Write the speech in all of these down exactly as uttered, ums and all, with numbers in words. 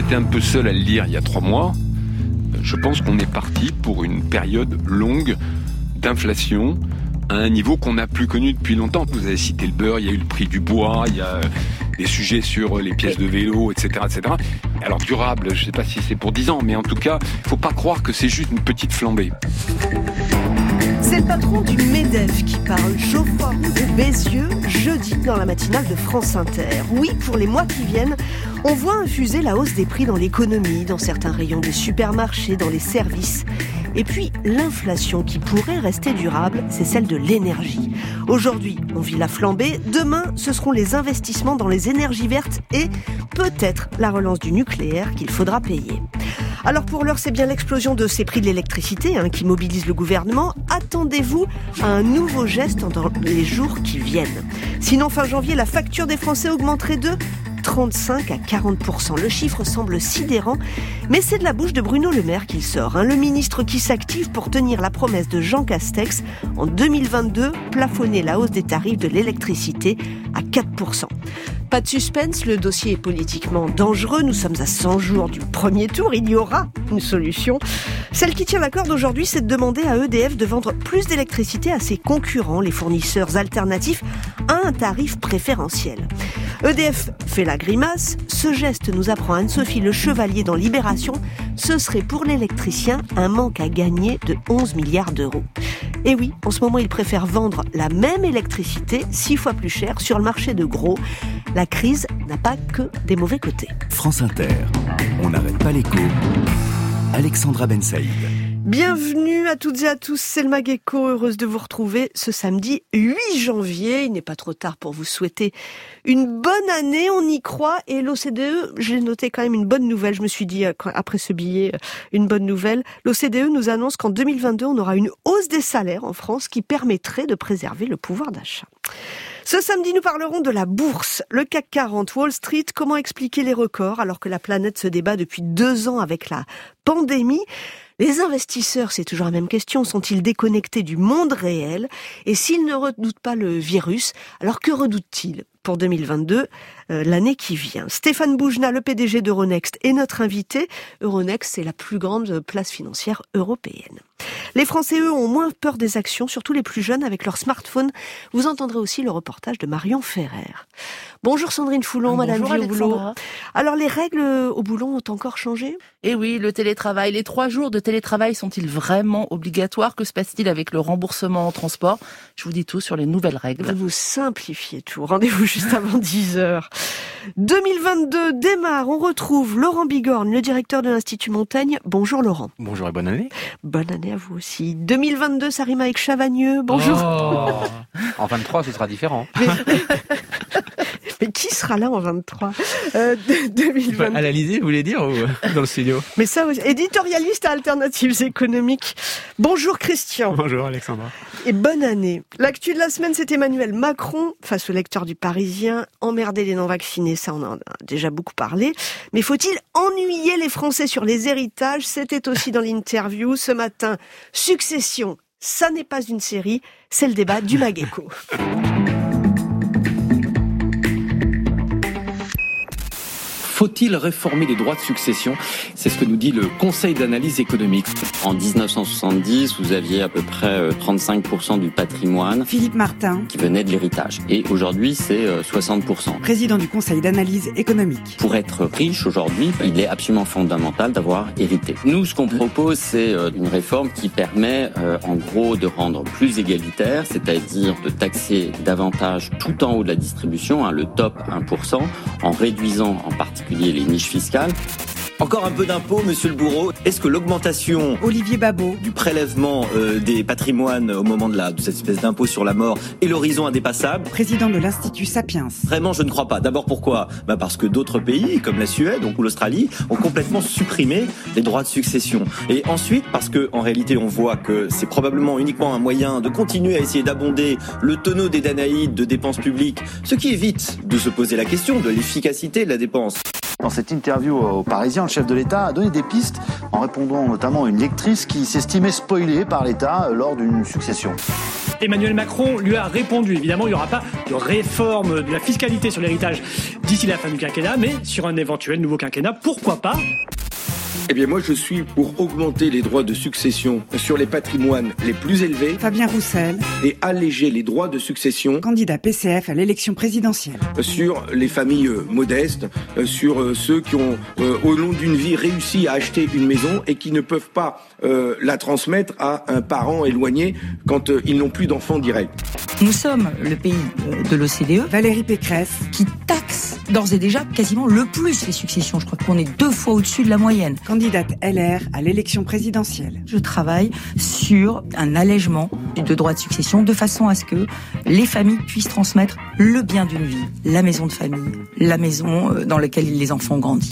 j'étais un peu seul à le lire il y a trois mois. Je pense qu'on est parti pour une période longue d'inflation à un niveau qu'on n'a plus connu depuis longtemps. Vous avez cité le beurre, il y a eu le prix du bois, il y a des sujets sur les pièces de vélo, et cetera, et cetera. Alors durable, je ne sais pas si c'est pour dix ans, mais en tout cas, il ne faut pas croire que c'est juste une petite flambée. C'est le patron du MEDEF qui parle, Geoffroy Roux de Bézieux, jeudi dans la matinale de France Inter. Oui, pour les mois qui viennent, on voit infuser la hausse des prix dans l'économie, dans certains rayons des supermarchés, dans les services. Et puis, l'inflation qui pourrait rester durable, c'est celle de l'énergie. Aujourd'hui, on vit la flambée. Demain, ce seront les investissements dans les énergies vertes et peut-être la relance du nucléaire qu'il faudra payer. Alors pour l'heure, c'est bien l'explosion de ces prix de l'électricité hein, qui mobilise le gouvernement. Attendez-vous à un nouveau geste dans les jours qui viennent. Sinon, fin janvier, la facture des Français augmenterait de trente-cinq à quarante pour cent. Le chiffre semble sidérant, mais c'est de la bouche de Bruno Le Maire qu'il sort. Hein, le ministre qui s'active pour tenir la promesse de Jean Castex en deux mille vingt-deux, plafonner la hausse des tarifs de l'électricité à quatre pour cent. Pas de suspense, le dossier est politiquement dangereux. Nous sommes à cent jours du premier tour. Il y aura une solution. Celle qui tient la corde aujourd'hui, c'est de demander à E D F de vendre plus d'électricité à ses concurrents, les fournisseurs alternatifs, à un tarif préférentiel. E D F fait la grimace. Ce geste, nous apprend Anne-Sophie Le Chevalier dans Libération, ce serait pour l'électricien un manque à gagner de onze milliards d'euros. Et oui, en ce moment, il préfère vendre la même électricité six fois plus cher sur le marché de gros. La crise n'a pas que des mauvais côtés. France Inter, on n'arrête pas l'écho. Alexandra Ben Saïd. Bienvenue à toutes et à tous, c'est le Mageco, heureuse de vous retrouver ce samedi huit janvier. Il n'est pas trop tard pour vous souhaiter une bonne année, on y croit. Et l'O C D E, j'ai noté quand même une bonne nouvelle, je me suis dit après ce billet, une bonne nouvelle. L'O C D E nous annonce qu'en deux mille vingt-deux, on aura une hausse des salaires en France qui permettrait de préserver le pouvoir d'achat. Ce samedi, nous parlerons de la bourse, le C A C quarante, Wall Street. Comment expliquer les records alors que la planète se débat depuis deux ans avec la pandémie? Les investisseurs, c'est toujours la même question, sont-ils déconnectés du monde réel? Et s'ils ne redoutent pas le virus, alors que redoutent-ils pour deux mille vingt-deux, euh, l'année qui vient? Stéphane Boujna, le P D G d'Euronext, est notre invité. Euronext, c'est la plus grande place financière européenne. Les Français, eux, ont moins peur des actions, surtout les plus jeunes avec leur smartphone. Vous entendrez aussi le reportage de Marion Ferrer. Bonjour Sandrine Foulon, Bonjour, Madame vie au boulot. Alors les règles au boulot ont encore changé? Eh oui, le télétravail. Les trois jours de télétravail sont-ils vraiment obligatoires? Que se passe-t-il avec le remboursement en transport? Je vous dis tout sur les nouvelles règles. Vous simplifiez tout. Rendez-vous juste avant dix heures. deux mille vingt-deux démarre. On retrouve Laurent Bigorne, le directeur de l'Institut Montaigne. Bonjour Laurent. Bonjour et bonne année. Bonne année à vous aussi. deux mille vingt-deux, ça rime avec Chavagneux. Bonjour. Oh, en vingt-trois, ce sera différent. Mais... Mais qui sera là en vingt-trois euh, deux mille vingt-deux. À l'Élysée, vous voulez dire, ou dans le studio? Mais ça, éditorialiste à Alternatives économiques. Bonjour Christian. Bonjour Alexandra. Et bonne année. L'actu de la semaine, c'est Emmanuel Macron, face au lecteur du Parisien. Emmerder les non-vaccinés, ça on en a déjà beaucoup parlé. Mais faut-il ennuyer les Français sur les héritages? C'était aussi dans l'interview ce matin. Succession, ça n'est pas une série, c'est le débat du Mageco. Faut-il réformer les droits de succession? C'est ce que nous dit le Conseil d'analyse économique. En dix-neuf cent soixante-dix, vous aviez à peu près trente-cinq pour cent du patrimoine Philippe Martin, qui venait de l'héritage. Et aujourd'hui, c'est soixante pour cent. Président du Conseil d'analyse économique. Pour être riche aujourd'hui, il est absolument fondamental d'avoir hérité. Nous, ce qu'on propose, c'est une réforme qui permet, en gros, de rendre plus égalitaire, c'est-à-dire de taxer davantage tout en haut de la distribution, hein, le top un pour cent, en réduisant en particulier les niches fiscales. Encore un peu d'impôts, monsieur le bourreau. Est-ce que l'augmentation Olivier Babot du prélèvement euh, des patrimoines au moment de, la, de cette espèce d'impôt sur la mort est l'horizon indépassable? Président de l'Institut Sapiens. Vraiment, je ne crois pas. D'abord, pourquoi? Bah parce que d'autres pays, comme la Suède donc, ou l'Australie, ont complètement supprimé les droits de succession. Et ensuite, parce que en réalité, on voit que c'est probablement uniquement un moyen de continuer à essayer d'abonder le tonneau des Danaïdes de dépenses publiques, ce qui évite de se poser la question de l'efficacité de la dépense. Dans cette interview au Parisien, le chef de l'État a donné des pistes en répondant notamment à une lectrice qui s'estimait spoilée par l'État lors d'une succession. Emmanuel Macron lui a répondu. Évidemment, il n'y aura pas de réforme de la fiscalité sur l'héritage d'ici la fin du quinquennat, mais sur un éventuel nouveau quinquennat, pourquoi pas ? Eh bien, moi, je suis pour augmenter les droits de succession sur les patrimoines les plus élevés. Fabien Roussel. Et alléger les droits de succession. Candidat P C F à l'élection présidentielle. Sur les familles euh, modestes, euh, sur euh, ceux qui ont, euh, au long d'une vie, réussi à acheter une maison et qui ne peuvent pas euh, la transmettre à un parent éloigné quand euh, ils n'ont plus d'enfants directs. Nous sommes le pays de l'O C D E. Valérie Pécresse. Qui taxe d'ores et déjà quasiment le plus les successions. Je crois qu'on est deux fois au-dessus de la moyenne. Candidate L R à l'élection présidentielle. Je travaille sur un allègement de droits de succession de façon à ce que les familles puissent transmettre le bien d'une vie, la maison de famille, la maison dans laquelle les enfants ont grandi.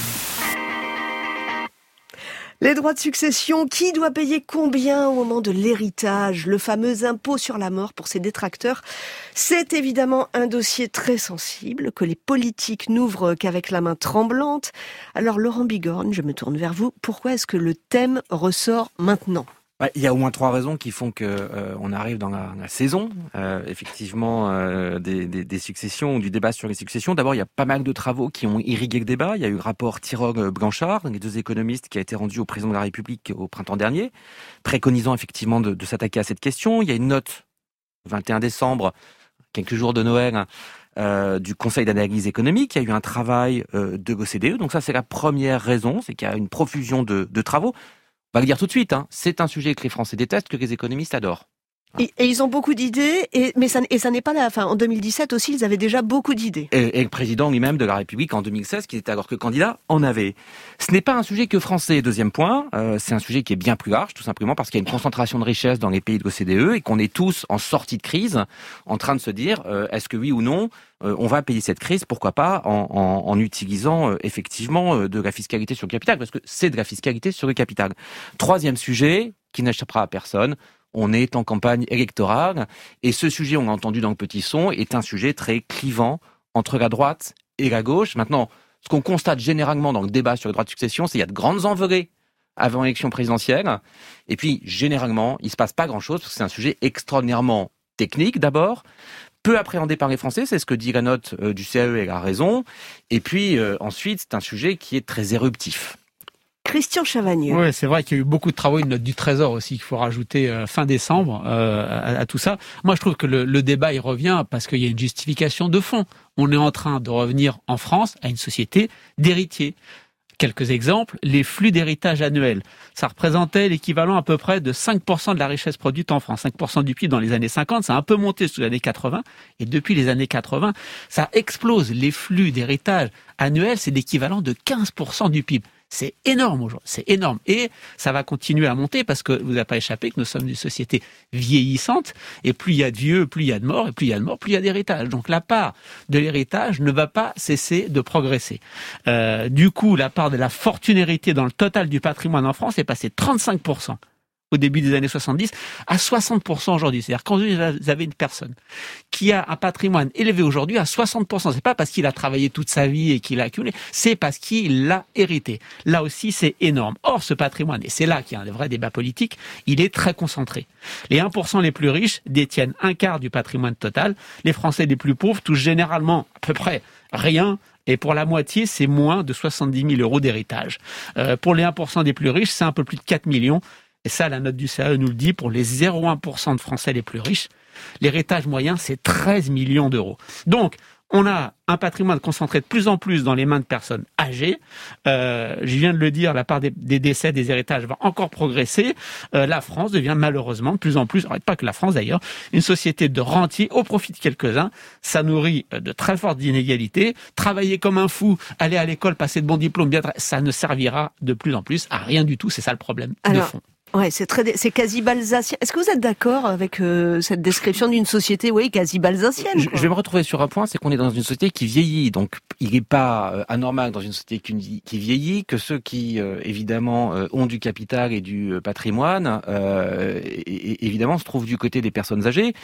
Les droits de succession, qui doit payer combien au moment de l'héritage? Le fameux impôt sur la mort pour ses détracteurs, c'est évidemment un dossier très sensible que les politiques n'ouvrent qu'avec la main tremblante. Alors Laurent Bigorne, je me tourne vers vous. Pourquoi est-ce que le thème ressort maintenant ? Il y a au moins trois raisons qui font que euh, on arrive dans la, la saison, euh, effectivement, euh, des, des, des successions ou du débat sur les successions. D'abord, il y a pas mal de travaux qui ont irrigué le débat. Il y a eu le rapport Tirole-Blanchard, les deux économistes, qui a été rendu au président de la République au printemps dernier, préconisant effectivement de, de s'attaquer à cette question. Il y a une note, vingt et un décembre, quelques jours de Noël, euh, du Conseil d'analyse économique. Il y a eu un travail euh, de l'O C D E. Donc ça, c'est la première raison, c'est qu'il y a une profusion de, de travaux. On va le dire tout de suite, hein, c'est un sujet que les Français détestent, que les économistes adorent. Et, et ils ont beaucoup d'idées, et, mais ça, et ça n'est pas la fin. En deux mille dix-sept aussi, ils avaient déjà beaucoup d'idées. Et, et le président lui-même de la République en deux mille seize, qui était alors que candidat, en avait. Ce n'est pas un sujet que français. Deuxième point, euh, c'est un sujet qui est bien plus large, tout simplement parce qu'il y a une concentration de richesse dans les pays de l'O C D E et qu'on est tous en sortie de crise, en train de se dire, euh, est-ce que oui ou non, euh, on va payer cette crise, pourquoi pas, en, en, en utilisant euh, effectivement euh, de la fiscalité sur le capital, parce que c'est de la fiscalité sur le capital. Troisième sujet, qui n'échappera à personne, on est en campagne électorale et ce sujet, on l'a entendu dans le petit son, est un sujet très clivant entre la droite et la gauche. Maintenant, ce qu'on constate généralement dans le débat sur les droits de succession, c'est qu'il y a de grandes envolées avant l'élection présidentielle et puis généralement, il se passe pas grand-chose parce que c'est un sujet extraordinairement technique d'abord, peu appréhendé par les Français, c'est ce que dit la note euh, du C A E et elle a raison, et puis euh, ensuite, c'est un sujet qui est très éruptif. Christian Chavagneux. Oui, c'est vrai qu'il y a eu beaucoup de travaux, une note du Trésor aussi qu'il faut rajouter euh, fin décembre euh, à, à tout ça. Moi, je trouve que le, le débat, il revient parce qu'il y a une justification de fond. On est en train de revenir en France à une société d'héritiers. Quelques exemples, les flux d'héritage annuels. Ça représentait l'équivalent à peu près de cinq pour cent de la richesse produite en France. cinq pour cent du P I B dans les années cinquante, ça a un peu monté sous les années quatre-vingts. Et depuis les années quatre-vingts, ça explose. Les flux d'héritage annuels, c'est l'équivalent de quinze pour cent du P I B. C'est énorme aujourd'hui, c'est énorme. Et ça va continuer à monter parce que vous n'avez pas échappé que nous sommes une société vieillissante et plus il y a de vieux, plus il y a de morts et plus il y a de morts, plus il y a d'héritage. Donc la part de l'héritage ne va pas cesser de progresser. Euh, du coup, la part de la fortune héritée dans le total du patrimoine en France est passée de trente-cinq pour cent au début des années soixante-dix à soixante pour cent aujourd'hui. C'est-à-dire quand vous avez une personne qui a un patrimoine élevé aujourd'hui à soixante pour cent, c'est pas parce qu'il a travaillé toute sa vie et qu'il a accumulé, c'est parce qu'il l'a hérité. Là aussi, c'est énorme. Or, ce patrimoine, et c'est là qu'il y a un vrai débat politique, il est très concentré. Les un pour cent les plus riches détiennent un quart du patrimoine total. Les Français les plus pauvres touchent généralement à peu près rien. Et pour la moitié, c'est moins de soixante-dix mille euros d'héritage. Euh, pour les un pour cent des plus riches, c'est un peu plus de quatre millions. Et ça, la note du C A E nous le dit, pour les zéro virgule un pour cent de Français les plus riches, l'héritage moyen, c'est treize millions d'euros. Donc, on a un patrimoine concentré de plus en plus dans les mains de personnes âgées. Euh, je viens de le dire, la part des, des décès, des héritages va encore progresser. Euh, la France devient malheureusement de plus en plus, pas que la France d'ailleurs, une société de rentiers au profit de quelques-uns. Ça nourrit de très fortes inégalités. Travailler comme un fou, aller à l'école, passer de bons diplômes, bien, ça ne servira de plus en plus à rien du tout. C'est ça le problème Alors, de fond. Ouais, c'est très, c'est quasi balzacien. Est-ce que vous êtes d'accord avec euh, cette description d'une société, oui, quasi balzacienne? Je, je vais me retrouver sur un point, c'est qu'on est dans une société qui vieillit, donc il n'est pas euh, anormal dans une société qui, qui vieillit que ceux qui euh, évidemment euh, ont du capital et du patrimoine, euh, et, et, évidemment, se trouvent du côté des personnes âgées.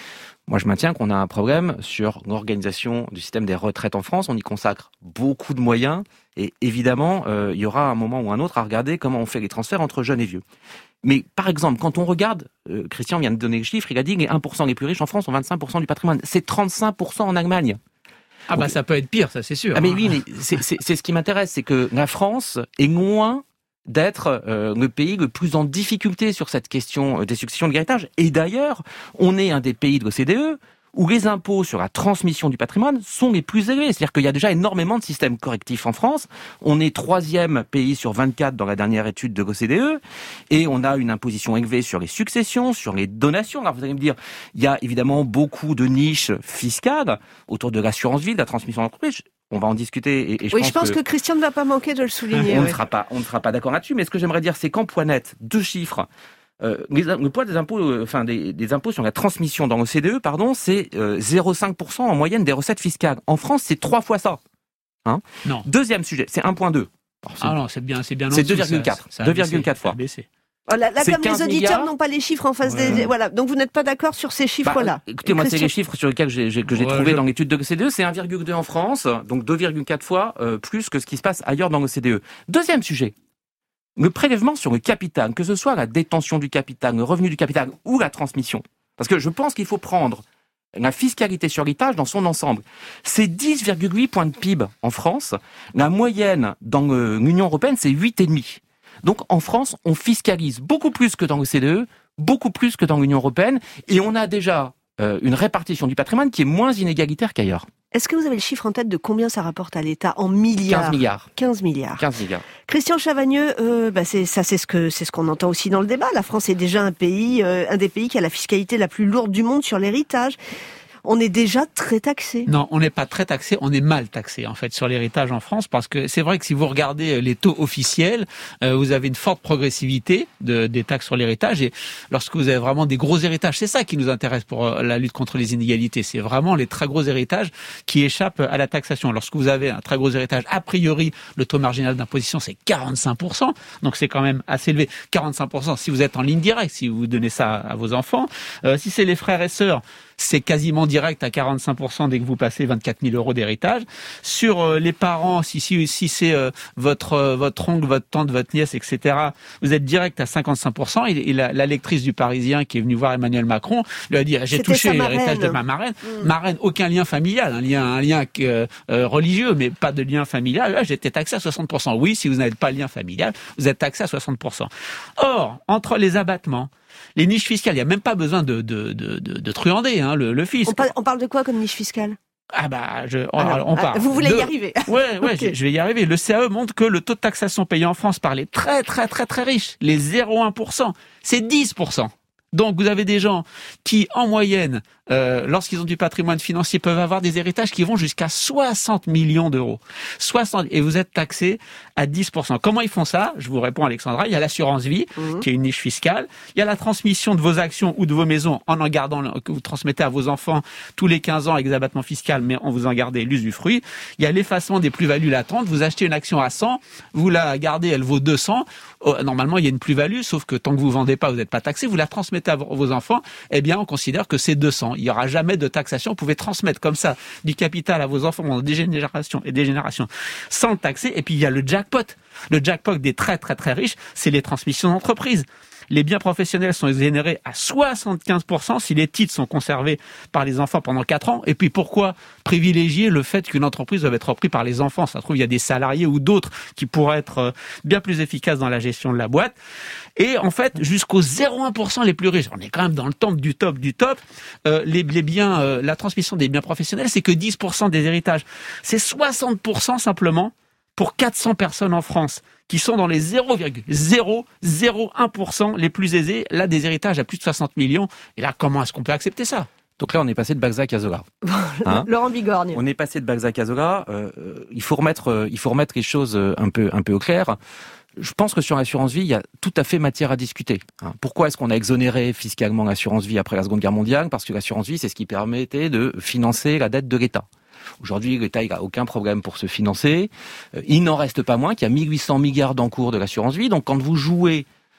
Moi, je maintiens qu'on a un problème sur l'organisation du système des retraites en France. On y consacre beaucoup de moyens et évidemment, euh, il y aura un moment ou un autre à regarder comment on fait les transferts entre jeunes et vieux. Mais par exemple, quand on regarde, euh, Christian vient de donner le chiffre, il a dit que les un pour cent les plus riches en France ont vingt-cinq pour cent du patrimoine. C'est trente-cinq pour cent en Allemagne. Ah bah ça peut être pire, ça c'est sûr. Ah mais oui, mais c'est, c'est, c'est ce qui m'intéresse, c'est que la France est loin d'être euh, le pays le plus en difficulté sur cette question des successions de l'héritage. Et d'ailleurs, on est un des pays de l'O C D E où les impôts sur la transmission du patrimoine sont les plus élevés. C'est-à-dire qu'il y a déjà énormément de systèmes correctifs en France. On est troisième pays sur vingt-quatre dans la dernière étude de l'O C D E et on a une imposition élevée sur les successions, sur les donations. Alors vous allez me dire, il y a évidemment beaucoup de niches fiscales autour de l'assurance vie, de la transmission d'entreprise. On va en discuter. Et, et je oui, pense je pense que... que Christian ne va pas manquer de le souligner. On oui. ne sera pas, on ne sera pas d'accord là-dessus. Mais ce que j'aimerais dire, c'est qu'en poignette, deux chiffres. Euh, les, le poids des impôts, euh, enfin des, des impôts sur la transmission dans l'O C D E, pardon, c'est euh, zéro virgule cinq pour cent en moyenne des recettes fiscales. En France, c'est trois fois ça. Hein non. Deuxième sujet, c'est un virgule deux. Alors, ah non, c'est bien, c'est bien. C'est deux virgule quatre. deux virgule quatre fois. Oh là, là comme les auditeurs milliards. n'ont pas les chiffres en face ouais. des... Voilà, donc vous n'êtes pas d'accord sur ces chiffres-là. Bah, écoutez, moi, Christian... c'est les chiffres sur lesquels j'ai, j'ai, que j'ai ouais, trouvé je... dans l'étude de l'O C D E. C'est un virgule deux en France, donc deux virgule quatre fois euh, plus que ce qui se passe ailleurs dans l'O C D E. Deuxième sujet, le prélèvement sur le capital, que ce soit la détention du capital, le revenu du capital ou la transmission. Parce que je pense qu'il faut prendre la fiscalité sur l'héritage dans son ensemble. C'est dix virgule huit points de P I B en France. La moyenne dans l'Union européenne, c'est huit virgule cinq. Donc en France, on fiscalise beaucoup plus que dans l'O C D E, beaucoup plus que dans l'Union européenne, et on a déjà euh, une répartition du patrimoine qui est moins inégalitaire qu'ailleurs. Est-ce que vous avez le chiffre en tête de combien ça rapporte à l'État en milliards ? quinze milliards. quinze milliards. quinze milliards. Christian Chavagneux, euh, bah c'est, ça c'est ce que c'est ce qu'on entend aussi dans le débat. La France est déjà un pays, euh, un des pays qui a la fiscalité la plus lourde du monde sur l'héritage. On est déjà très taxé. Non, on n'est pas très taxé, on est mal taxé en fait sur l'héritage en France parce que c'est vrai que si vous regardez les taux officiels, euh, vous avez une forte progressivité de, des taxes sur l'héritage et lorsque vous avez vraiment des gros héritages, c'est ça qui nous intéresse pour euh, la lutte contre les inégalités, c'est vraiment les très gros héritages qui échappent à la taxation. Lorsque vous avez un très gros héritage, a priori, le taux marginal d'imposition c'est quarante-cinq pour cent, donc c'est quand même assez élevé. quarante-cinq pour cent si vous êtes en ligne directe, si vous donnez ça à, à vos enfants. Euh, si c'est les frères et sœurs, c'est quasiment direct à quarante-cinq pour cent dès que vous passez vingt-quatre mille euros d'héritage. Sur euh, les parents, si, si, si c'est euh, votre euh, votre oncle, votre tante, votre nièce, et cetera, vous êtes direct à cinquante-cinq pour cent. Et, et la, la lectrice du Parisien qui est venue voir Emmanuel Macron lui a dit « J'ai C'était touché l'héritage de ma marraine. Mmh. » Marraine, aucun lien familial, un lien, un lien euh, religieux, mais pas de lien familial. Là, j'étais taxé à soixante pour cent. Oui, si vous n'avez pas de lien familial, vous êtes taxé à soixante pour cent. Or, entre les abattements, les niches fiscales, il n'y a même pas besoin de, de, de, de, de truander hein, le, le fisc. On parle, on parle de quoi comme niche fiscale ? Ah bah, je, on, Alors, on parle. Vous voulez de... y arriver ? Ouais, ouais, okay. je, je vais y arriver. Le C A E montre que le taux de taxation payé en France par les très, très, très, très riches, les zéro virgule un pour cent, c'est dix pour cent. Donc, vous avez des gens qui, en moyenne, euh, lorsqu'ils ont du patrimoine financier, peuvent avoir des héritages qui vont jusqu'à soixante millions d'euros. soixante Et vous êtes taxé à dix pour cent. Comment ils font ça ? Je vous réponds, Alexandra. Il y a l'assurance vie, mmh. qui est une niche fiscale. Il y a la transmission de vos actions ou de vos maisons en en gardant, que vous transmettez à vos enfants tous les quinze ans avec des abattements fiscaux, mais en vous en gardez l'usufruit. Il y a l'effacement des plus-values latentes. Vous achetez une action à cent, vous la gardez, elle vaut deux cents. Normalement, il y a une plus-value, sauf que tant que vous vendez pas, vous n'êtes pas taxé. Vous la transmettez à vos enfants, eh bien, on considère que c'est deux cents. Il n'y aura jamais de taxation. Vous pouvez transmettre comme ça du capital à vos enfants pendant des générations et des générations sans le taxer. Et puis, il y a le jackpot. Le jackpot des très, très, très riches, c'est les transmissions d'entreprise. Les biens professionnels sont exonérés à soixante-quinze pour cent si les titres sont conservés par les enfants pendant quatre ans. Et puis pourquoi privilégier le fait qu'une entreprise doit être reprise par les enfants ? Ça se trouve, il y a des salariés ou d'autres qui pourraient être bien plus efficaces dans la gestion de la boîte. Et en fait, jusqu'aux zéro virgule un pour cent les plus riches, on est quand même dans le top du top du top, euh, les, les biens, euh, la transmission des biens professionnels, c'est que dix pour cent des héritages. C'est soixante pour cent simplement pour quatre cents personnes en France qui sont dans les zéro virgule zéro zéro un pour cent les plus aisés, là des héritages à plus de soixante millions. Et là, comment est-ce qu'on peut accepter ça ? Donc là, on est passé de Balzac à Zola. Hein Laurent Bigorgne. On est passé de Balzac à Zola. Euh, il faut remettre, euh, il faut remettre les choses un peu, un peu au clair. Je pense que sur l'assurance vie, il y a tout à fait matière à discuter. Pourquoi est-ce qu'on a exonéré fiscalement l'assurance vie après la Seconde Guerre mondiale ? Parce que l'assurance vie, c'est ce qui permettait de financer la dette de l'État. Aujourd'hui, l'État n'a aucun problème pour se financer. Il n'en reste pas moins qu'il y a mille huit cents milliards d'encours de l'assurance vie. Donc, quand vous jouez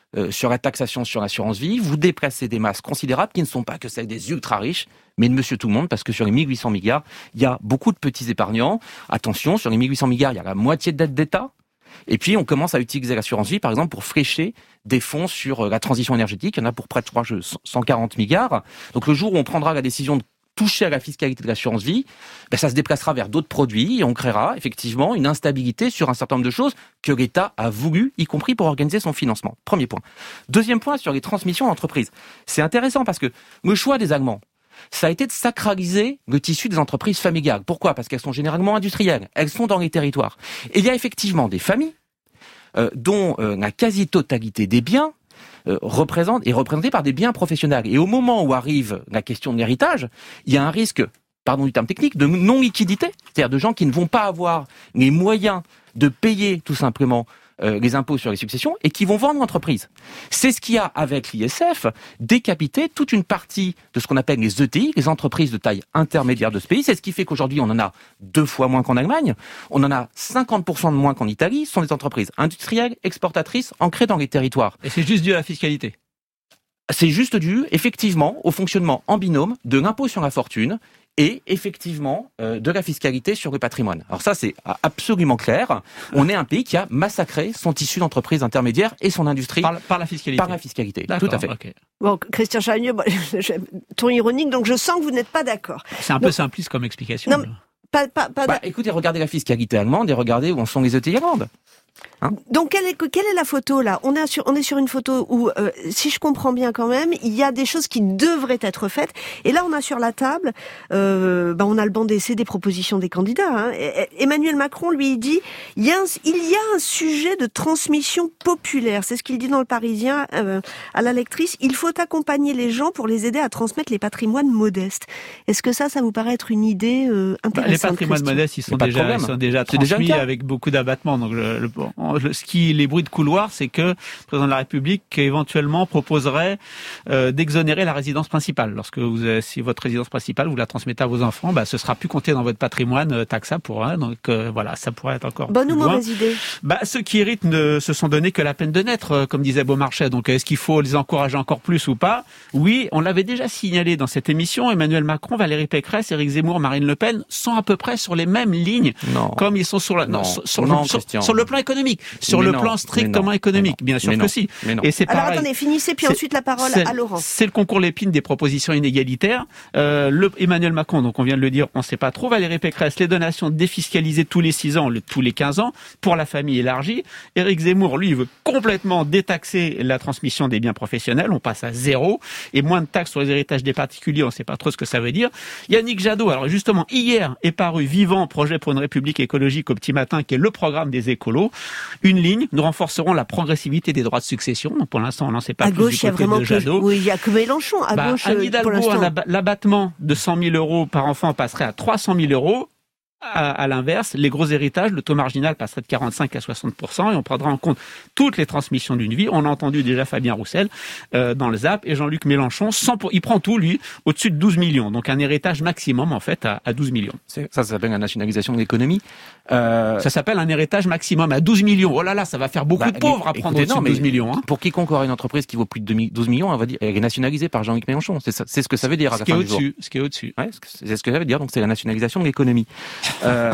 euh, sur la taxation sur l'assurance vie, vous déplacez des masses considérables qui ne sont pas que celles des ultra-riches, mais de monsieur tout le monde, parce que sur les mille huit cents milliards, il y a beaucoup de petits épargnants. Attention, sur les mille huit cents milliards, il y a la moitié de dette d'État. Et puis, on commence à utiliser l'assurance vie, par exemple, pour flécher des fonds sur la transition énergétique. Il y en a pour près de, je crois, cent quarante milliards. Donc, le jour où on prendra la décision de toucher à la fiscalité de l'assurance vie, ben, ça se déplacera vers d'autres produits et on créera effectivement une instabilité sur un certain nombre de choses que l'État a voulu, y compris pour organiser son financement. Premier point. Deuxième point, sur les transmissions d'entreprises. C'est intéressant parce que le choix des Allemands, ça a été de sacraliser le tissu des entreprises familiales. Pourquoi ? Parce qu'elles sont généralement industrielles. Elles sont dans les territoires. Et il y a effectivement des familles euh, dont euh, la quasi-totalité des biens euh, représente, est représentée par des biens professionnels. Et au moment où arrive la question de l'héritage, il y a un risque, pardon du terme technique, de non-liquidité. C'est-à-dire de gens qui ne vont pas avoir les moyens de payer tout simplement Euh, les impôts sur les successions et qui vont vendre l'entreprise. C'est ce qui a, avec l'I S F, décapité toute une partie de ce qu'on appelle les E T I, les entreprises de taille intermédiaire de ce pays. C'est ce qui fait qu'aujourd'hui, on en a deux fois moins qu'en Allemagne. On en a cinquante pour cent de moins qu'en Italie. Ce sont des entreprises industrielles, exportatrices, ancrées dans les territoires. Et c'est juste dû à la fiscalité ? C'est juste dû, effectivement, au fonctionnement en binôme de l'impôt sur la fortune et effectivement euh, de la fiscalité sur le patrimoine. Alors ça, c'est absolument clair. On est un pays qui a massacré son tissu d'entreprises intermédiaires et son industrie par, par la fiscalité. Par la fiscalité, tout à fait. Okay. Bon, Christian Chavagneux, bon, ton ironique, donc je sens que vous n'êtes pas d'accord. C'est un donc, peu simpliste comme explication. Non, pas, pas, pas bah, écoutez, regardez la fiscalité allemande et regardez où en sont les E T I allemandes. Hein Donc quelle est, quelle est la photo là ? On est sur on est sur une photo où, euh, si je comprends bien quand même, il y a des choses qui devraient être faites. Et là, on a sur la table, euh, ben on a le banc d'essai des propositions des candidats. Hein. Et, Emmanuel Macron, lui, il dit il y a un, il y a un sujet de transmission populaire. C'est ce qu'il dit dans Le Parisien euh, à la lectrice. Il faut accompagner les gens pour les aider à transmettre les patrimoines modestes. Est-ce que ça, ça vous paraît être une idée euh, intéressante ? Bah, les patrimoines Christian modestes, ils sont déjà, ils sont déjà transmis déjà avec beaucoup d'abattements. Donc le, le Ce qui, les bruits de couloir, c'est que le président de la République éventuellement proposerait euh, d'exonérer la résidence principale. Lorsque vous, euh, si votre résidence principale vous la transmettez à vos enfants, bah, ce sera plus compté dans votre patrimoine euh, taxable pour un. Donc euh, voilà, ça pourrait être encore. Bonne plus ou loin. mauvaise idée ? Bah, ceux qui héritent ne se sont donné que la peine de naître, euh, comme disait Beaumarchais. Donc est-ce qu'il faut les encourager encore plus ou pas ? Oui, on l'avait déjà signalé dans cette émission. Emmanuel Macron, Valérie Pécresse, Éric Zemmour, Marine Le Pen sont à peu près sur les mêmes lignes, non. comme ils sont sur la, non. sur, sur, non, le, sur, sur le plan économique. Sur mais le non, plan strictement non, économique, bien sûr mais que non, si. Mais non. Et c'est pareil. Alors attendez, finissez, puis ensuite la parole à Laurent. C'est le concours Lépine des propositions inégalitaires. Euh, le Emmanuel Macron, donc on vient de le dire, on ne sait pas trop. Valérie Pécresse, les donations défiscalisées tous les six ans, le, tous les quinze ans, pour la famille élargie. Éric Zemmour, lui, veut complètement détaxer la transmission des biens professionnels. On passe à zéro. Et moins de taxes sur les héritages des particuliers, on ne sait pas trop ce que ça veut dire. Yannick Jadot, alors justement, hier est paru Vivant, projet pour une république écologique au petit matin, qui est le programme des écolos. Une ligne, nous renforcerons la progressivité des droits de succession. Donc pour l'instant, on n'en sait pas à plus gauche, du côté de Jadot. Que, oui, il y a que Mélenchon. À bah, gauche, Anne Hidalgo, pour l'instant. L'abattement de cent mille euros par enfant passerait à trois cent mille euros. À, à l'inverse, les gros héritages, le taux marginal passerait de quarante-cinq à soixante pour cent et on prendra en compte toutes les transmissions d'une vie. On a entendu déjà Fabien Roussel euh, dans le Z A P et Jean-Luc Mélenchon, cent pour, il prend tout, lui, au-dessus de douze millions. Donc un héritage maximum, en fait, à, à douze millions. Ça, ça s'appelle la nationalisation de l'économie. Euh... Ça s'appelle un héritage maximum à douze millions. Oh là là, ça va faire beaucoup bah, de pauvres à prendre au-dessus de douze millions. Hein. Pour quiconque aura une entreprise qui vaut plus de douze millions, elle va dire, elle est nationalisée par Jean-Luc Mélenchon. C'est, ça, c'est ce que ça veut dire à ce la qui fin est du jour. Au-dessus, ce qui est au-dessus. Ouais, c'est ce que ça veut dire. Donc c'est la nationalisation de l'économie. euh,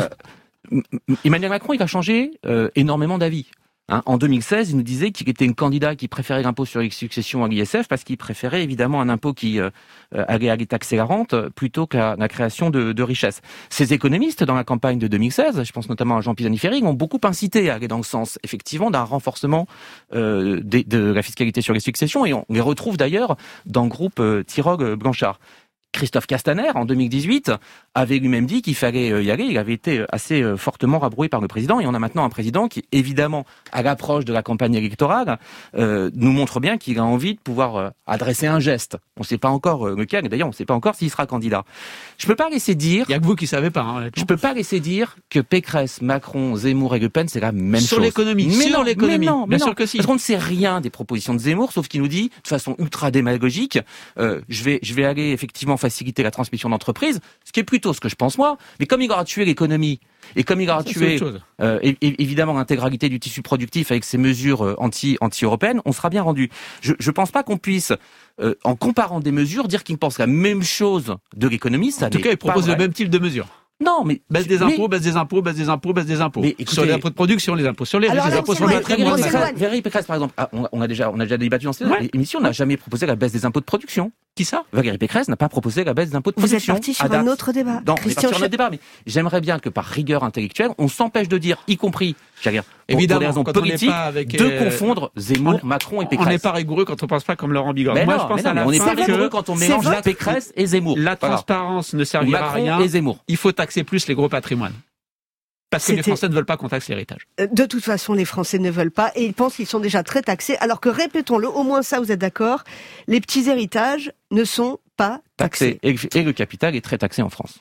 Emmanuel Macron, il va changer euh, énormément d'avis. Hein, en deux mille seize, il nous disait qu'il était un candidat qui préférait l'impôt sur les successions à l'I S F parce qu'il préférait évidemment un impôt qui euh, allait, allait taxer la rente plutôt que la, la création de, de richesses. Ces économistes, dans la campagne de deux mille seize, je pense notamment à Jean Pisani-Ferry, ont beaucoup incité à aller dans le sens, effectivement, d'un renforcement euh, de, de la fiscalité sur les successions. Et on les retrouve d'ailleurs dans le groupe euh, Tirog-Blanchard. Christophe Castaner, en deux mille dix-huit, avait lui-même dit qu'il fallait y aller. Il avait été assez fortement rabroué par le président. Et on a maintenant un président qui, évidemment, à l'approche de la campagne électorale, euh, nous montre bien qu'il a envie de pouvoir euh, adresser un geste. On ne sait pas encore euh, lequel. D'ailleurs, on ne sait pas encore s'il sera candidat. Je ne peux pas laisser dire... Il n'y a que vous qui ne savez pas. Hein, je ne peux pas laisser dire que Pécresse, Macron, Zemmour et Le Pen, c'est la même sur chose. L'économie, mais sur non, l'économie. Mais non, mais bien non. sûr que si. Parce qu'on ne sait rien des propositions de Zemmour, sauf qu'il nous dit, de façon ultra démagogique, euh, je vais, je vais aller effectivement faciliter la transmission d'entreprise, ce qui est plutôt ce que je pense moi. Mais comme il aura tué l'économie, Et comme il aura Ça, tué euh, évidemment l'intégralité du tissu productif avec ses mesures anti, anti-européennes, on sera bien rendu. Je ne pense pas qu'on puisse, euh, en comparant des mesures, dire qu'il pense la même chose de l'économie. Ça en tout cas, il propose le même type de mesures. Non, mais baisse des impôts, mais, baisse des impôts, baisse des impôts, baisse des impôts. Mais écoutez, sur les impôts de production, les impôts sur les, alors, les là, impôts sur le patrimoine. Valérie Pécresse, par exemple, ah, on, on a déjà, on a déjà débattu dans cette ouais. émission, on n'a jamais proposé la baisse des impôts de production. Qui ça? Valérie Pécresse n'a pas proposé la baisse des impôts de Vous production. Vous êtes parti sur un autre débat. Non, on est parti sur un autre débat, mais j'aimerais bien que par rigueur intellectuelle, on s'empêche de dire, y compris, j'allais dire, pour, évidemment, pour des raisons politiques, avec, de euh, confondre Zemmour, on, Macron et Pécresse. On n'est pas rigoureux quand on pense pas comme Laurent Bigorre. Mais Moi, non, je pense non, à la on n'est pas rigoureux que quand on mélange la Pécresse et Zemmour. La voilà. transparence ne servira Macron à rien. Et Zemmour. Il faut taxer plus les gros patrimoines. Parce que C'était... les Français ne veulent pas qu'on taxe l'héritage. De toute façon, les Français ne veulent pas et ils pensent qu'ils sont déjà très taxés. Alors que, répétons-le, au moins ça, vous êtes d'accord, les petits héritages ne sont pas taxés. taxés. Et, et le capital est très taxé en France.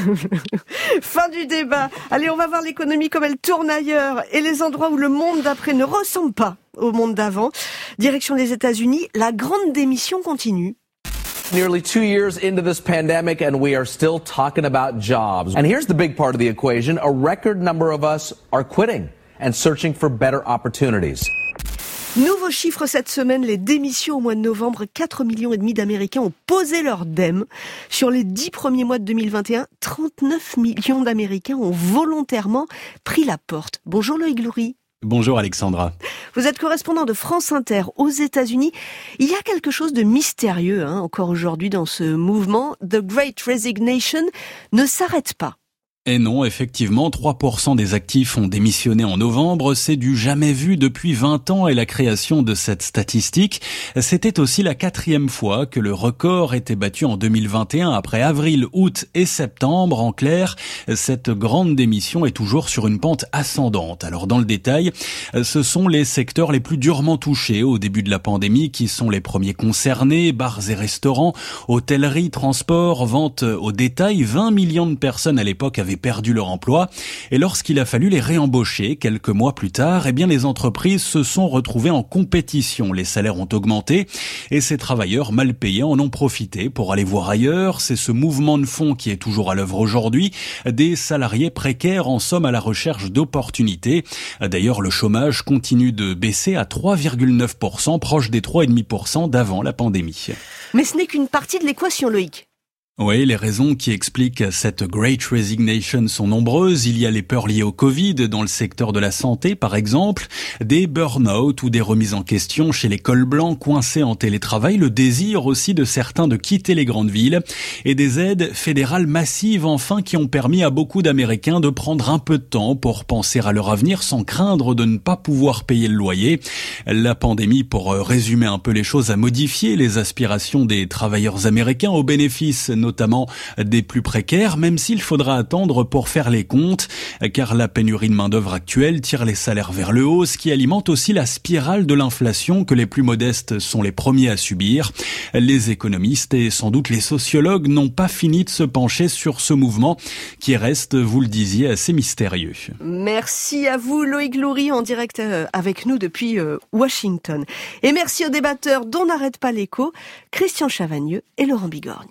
Fin du débat. Allez, on va voir l'économie comme elle tourne ailleurs et les endroits où le monde d'après ne ressemble pas au monde d'avant. Direction des États-Unis, la grande démission continue. Nearly two years into this pandemic and we are still talking about jobs. And here's the big part of the equation. A record number of us are quitting and searching for better opportunities. Nouveau chiffre cette semaine, les démissions au mois de novembre. quatre millions et demi d'Américains ont posé leur dème. Sur les dix premiers mois de deux mille vingt et un, trente-neuf millions d'Américains ont volontairement pris la porte. Bonjour Loïc Loury. Bonjour Alexandra. Vous êtes correspondant de France Inter aux États-Unis. Il y a quelque chose de mystérieux hein, encore aujourd'hui dans ce mouvement. The Great Resignation ne s'arrête pas. Et non, effectivement, trois pour cent des actifs ont démissionné en novembre. C'est du jamais vu depuis vingt ans et la création de cette statistique. C'était aussi la quatrième fois que le record était battu en deux mille vingt et un après avril, août et septembre. En clair, cette grande démission est toujours sur une pente ascendante. Alors dans le détail, ce sont les secteurs les plus durement touchés au début de la pandémie qui sont les premiers concernés. Bars et restaurants, hôtellerie, transport, vente au détail. vingt millions de personnes à l'époque avaient perdu leur emploi et lorsqu'il a fallu les réembaucher quelques mois plus tard, eh bien les entreprises se sont retrouvées en compétition. Les salaires ont augmenté et ces travailleurs mal payés en ont profité pour aller voir ailleurs. C'est ce mouvement de fond qui est toujours à l'œuvre aujourd'hui. Des salariés précaires en somme à la recherche d'opportunités. D'ailleurs, le chômage continue de baisser à trois virgule neuf pour cent, proche des trois virgule cinq pour cent d'avant la pandémie. Mais ce n'est qu'une partie de l'équation, Loïc. Oui, les raisons qui expliquent cette Great Resignation sont nombreuses. Il y a les peurs liées au Covid dans le secteur de la santé, par exemple, des burn-out ou des remises en question chez les cols blancs coincés en télétravail, le désir aussi de certains de quitter les grandes villes et des aides fédérales massives enfin qui ont permis à beaucoup d'Américains de prendre un peu de temps pour penser à leur avenir sans craindre de ne pas pouvoir payer le loyer. La pandémie, pour résumer un peu les choses, a modifié les aspirations des travailleurs américains au bénéfice notamment des plus précaires, même s'il faudra attendre pour faire les comptes, car la pénurie de main-d'œuvre actuelle tire les salaires vers le haut, ce qui alimente aussi la spirale de l'inflation que les plus modestes sont les premiers à subir. Les économistes et sans doute les sociologues n'ont pas fini de se pencher sur ce mouvement qui reste, vous le disiez, assez mystérieux. Merci à vous Loïc Loury en direct avec nous depuis Washington. Et merci aux débatteurs dont n'arrête pas l'écho, Christian Chavagneux et Laurent Bigorgne.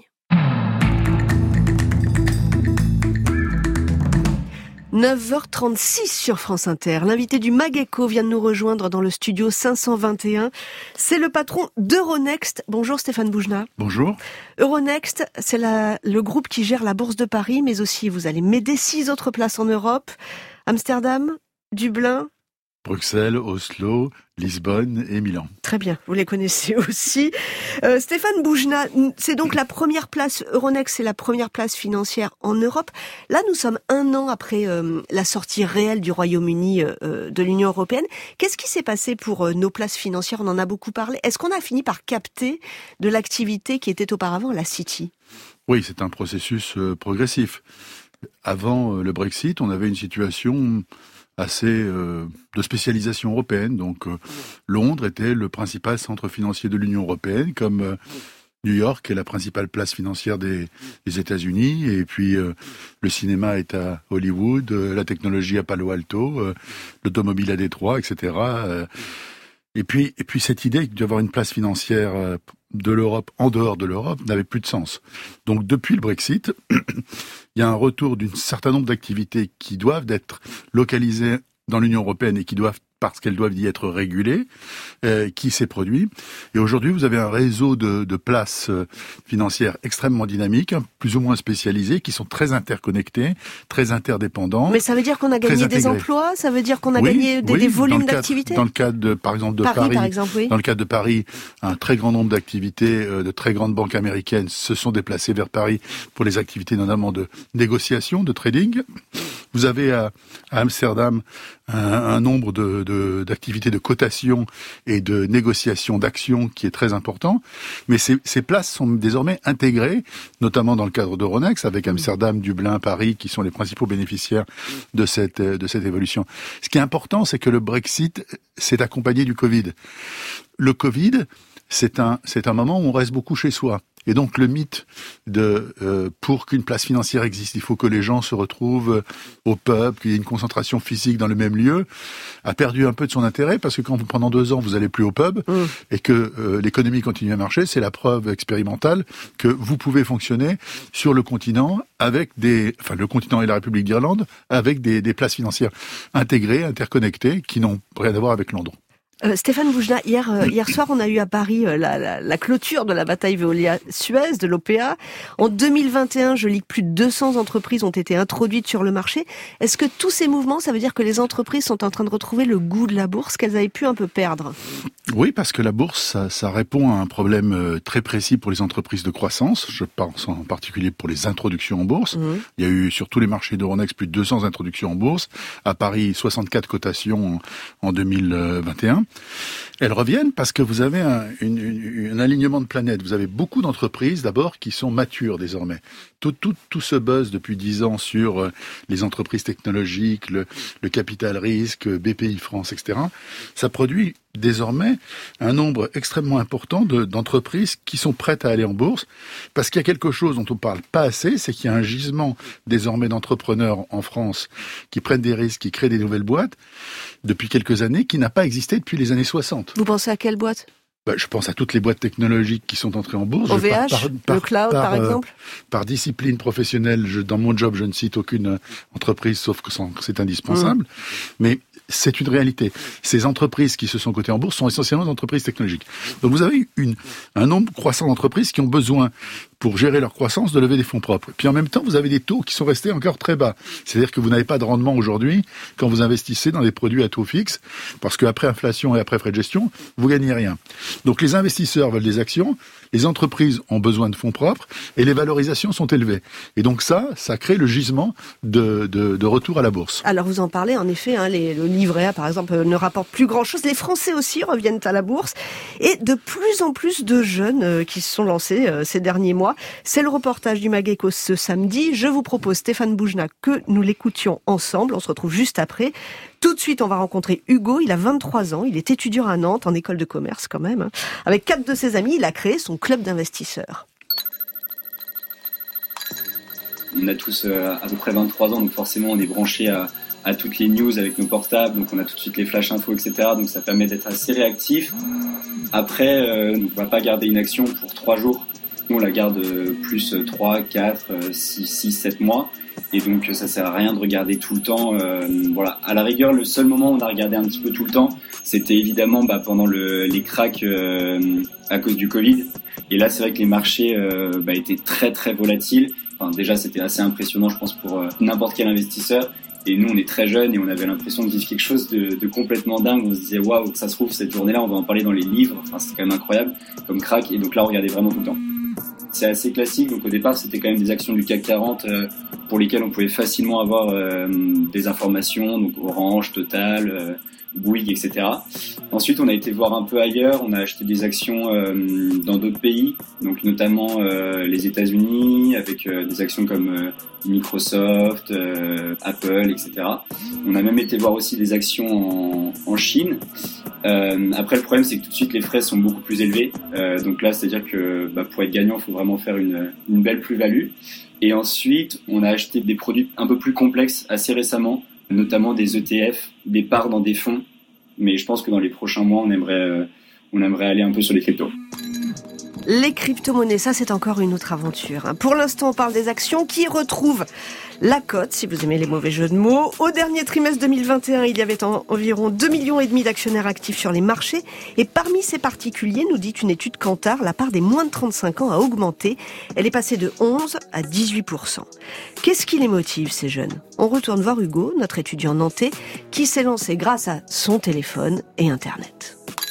neuf heures trente-six sur France Inter. L'invité du MagEco vient de nous rejoindre dans le studio cinq cent vingt et un. C'est le patron d'Euronext. Bonjour Stéphane Boujna. Bonjour. Euronext, c'est la, le groupe qui gère la Bourse de Paris, mais aussi vous allez m'aider six autres places en Europe. Amsterdam, Dublin, Bruxelles, Oslo, Lisbonne et Milan. Très bien, vous les connaissez aussi. Euh, Stéphane Boujna, c'est donc la première place, Euronext, c'est la première place financière en Europe. Là, nous sommes un an après euh, la sortie réelle du Royaume-Uni euh, de l'Union européenne. Qu'est-ce qui s'est passé pour euh, nos places financières ? On en a beaucoup parlé. Est-ce qu'on a fini par capter de l'activité qui était auparavant la City ? Oui, c'est un processus euh, progressif. Avant euh, le Brexit, on avait une situation assez euh, de spécialisation européenne. Donc euh, Londres était le principal centre financier de l'Union européenne, comme euh, New York est la principale place financière des, des États-Unis. Et puis euh, le cinéma est à Hollywood, euh, la technologie à Palo Alto, euh, l'automobile à Détroit, et cetera. Euh, Et puis, et puis cette idée d'avoir une place financière de l'Europe en dehors de l'Europe n'avait plus de sens. Donc depuis le Brexit, il y a un retour d'un certain nombre d'activités qui doivent être localisées dans l'Union européenne et qui doivent, parce qu'elles doivent y être régulées, euh, qui s'est produit. Et aujourd'hui, vous avez un réseau de, de places euh, financières extrêmement dynamiques, hein, plus ou moins spécialisées, qui sont très interconnectées, très interdépendants. Mais ça veut dire qu'on a gagné des emplois, ça veut dire qu'on a oui, gagné des, oui, des volumes d'activité. Dans le cadre, de, par exemple, de Paris, Paris, par exemple, oui. dans le cadre de Paris, un très grand nombre d'activités euh, de très grandes banques américaines se sont déplacées vers Paris pour les activités notamment de négociation, de trading. Vous avez à, à Amsterdam un, un nombre de, de, d'activités de cotation et de négociation d'actions qui est très important. Mais ces, ces places sont désormais intégrées, notamment dans le cadre d'Euronext, avec Amsterdam, Dublin, Paris, qui sont les principaux bénéficiaires de cette, de cette évolution. Ce qui est important, c'est que le Brexit s'est accompagné du Covid. Le Covid, c'est un, c'est un moment où on reste beaucoup chez soi. Et donc le mythe de euh, pour qu'une place financière existe, il faut que les gens se retrouvent au pub, qu'il y ait une concentration physique dans le même lieu, a perdu un peu de son intérêt parce que quand pendant deux ans vous allez plus au pub mmh. et que euh, l'économie continue à marcher, c'est la preuve expérimentale que vous pouvez fonctionner sur le continent avec des, enfin le continent et la République d'Irlande avec des, des places financières intégrées, interconnectées, qui n'ont rien à voir avec Londres. Euh, Stéphane Boujnah, hier, euh, hier soir, on a eu à Paris euh, la, la, la clôture de la bataille Veolia-Suez, de l'O P A. En deux mille vingt et un, je lis que plus de deux cents entreprises ont été introduites sur le marché. Est-ce que tous ces mouvements, ça veut dire que les entreprises sont en train de retrouver le goût de la bourse qu'elles avaient pu un peu perdre ? Oui, parce que la bourse, ça, ça répond à un problème très précis pour les entreprises de croissance. Je pense en particulier pour les introductions en bourse. Mmh. Il y a eu sur tous les marchés d'Euronext plus de deux cents introductions en bourse. À Paris, soixante-quatre cotations en, en deux mille vingt et un. Elles reviennent parce que vous avez un, une, une, un alignement de planètes. Vous avez beaucoup d'entreprises, d'abord, qui sont matures désormais. Tout, tout, tout ce buzz depuis dix ans sur les entreprises technologiques, le, le capital risque, B P I France, et cetera, ça produit désormais un nombre extrêmement important de, d'entreprises qui sont prêtes à aller en bourse, parce qu'il y a quelque chose dont on parle pas assez, c'est qu'il y a un gisement désormais d'entrepreneurs en France qui prennent des risques, qui créent des nouvelles boîtes depuis quelques années, qui n'a pas existé depuis les années soixante. Vous pensez à quelle boîte ? Bah, je pense à toutes les boîtes technologiques qui sont entrées en bourse. O V H, par, par, le cloud, par, par exemple euh, Par discipline professionnelle, je, dans mon job, je ne cite aucune entreprise, sauf que c'est indispensable. Mmh. Mais c'est une réalité. Ces entreprises qui se sont cotées en bourse sont essentiellement des entreprises technologiques. Donc vous avez une, un nombre croissant d'entreprises qui ont besoin, pour gérer leur croissance, de lever des fonds propres. Puis en même temps, vous avez des taux qui sont restés encore très bas. C'est-à-dire que vous n'avez pas de rendement aujourd'hui quand vous investissez dans des produits à taux fixe, parce qu'après inflation et après frais de gestion, vous gagnez rien. Donc les investisseurs veulent des actions, les entreprises ont besoin de fonds propres, et les valorisations sont élevées. Et donc ça, ça crée le gisement de, de, de retour à la bourse. Alors vous en parlez, en effet, hein, les, le livret A, par exemple, ne rapporte plus grand-chose. Les Français aussi reviennent à la bourse. Et de plus en plus de jeunes euh, qui se sont lancés euh, ces derniers mois. C'est le reportage du Magéco ce samedi. Je vous propose, Stéphane Boujnah, que nous l'écoutions ensemble. On se retrouve juste après. Tout de suite, on va rencontrer Hugo. Il a vingt-trois ans. Il est étudiant à Nantes, en école de commerce quand même. Avec quatre de ses amis, il a créé son club d'investisseurs. On a tous euh, à peu près vingt-trois ans, donc forcément on est branché à, à toutes les news avec nos portables, donc on a tout de suite les flash infos, et cetera. Donc ça permet d'être assez réactif. Après, euh, on ne va pas garder une action pour trois jours. Nous, on la garde plus trois, quatre, six, six, sept mois. Et donc, ça sert à rien de regarder tout le temps. Euh, voilà. À la rigueur, le seul moment où on a regardé un petit peu tout le temps, c'était évidemment bah, pendant le, les cracks euh, à cause du Covid. Et là, c'est vrai que les marchés euh, bah, étaient très, très volatiles. Enfin, déjà, c'était assez impressionnant, je pense, pour euh, n'importe quel investisseur. Et nous, on est très jeunes et on avait l'impression de vivre quelque chose de, de complètement dingue. On se disait, waouh, ça se trouve, cette journée-là, on va en parler dans les livres. Enfin, c'était quand même incroyable comme crack. Et donc là, on regardait vraiment tout le temps. C'est assez classique, donc au départ c'était quand même des actions du C A C quarante euh, pour lesquelles on pouvait facilement avoir euh, des informations, donc Orange, Total, euh, Bouygues, et cetera. Ensuite on a été voir un peu ailleurs, on a acheté des actions euh, dans d'autres pays, donc notamment euh, les États-Unis, avec euh, des actions comme euh, Microsoft, euh, Apple, et cetera. On a même été voir aussi des actions en, en Chine. Euh, après le problème c'est que tout de suite les frais sont beaucoup plus élevés, euh, donc là c'est à dire que bah, pour être gagnant il faut vraiment faire une, une belle plus-value. Et ensuite on a acheté des produits un peu plus complexes assez récemment, notamment des E T F, des parts dans des fonds, Mais je pense que dans les prochains mois, on aimerait, euh, on aimerait aller un peu sur les cryptos. Les crypto-monnaies, ça c'est encore une autre aventure. Pour l'instant, on parle des actions qui retrouvent la cote, si vous aimez les mauvais jeux de mots. Au dernier trimestre deux mille vingt et un, il y avait en, environ deux millions et demi d'actionnaires actifs sur les marchés. Et parmi ces particuliers, nous dit une étude Kantar, la part des moins de trente-cinq ans a augmenté. Elle est passée de onze à dix-huit pour cent. Qu'est-ce qui les motive, ces jeunes ? On retourne voir Hugo, notre étudiant nantais, qui s'est lancé grâce à son téléphone et Internet.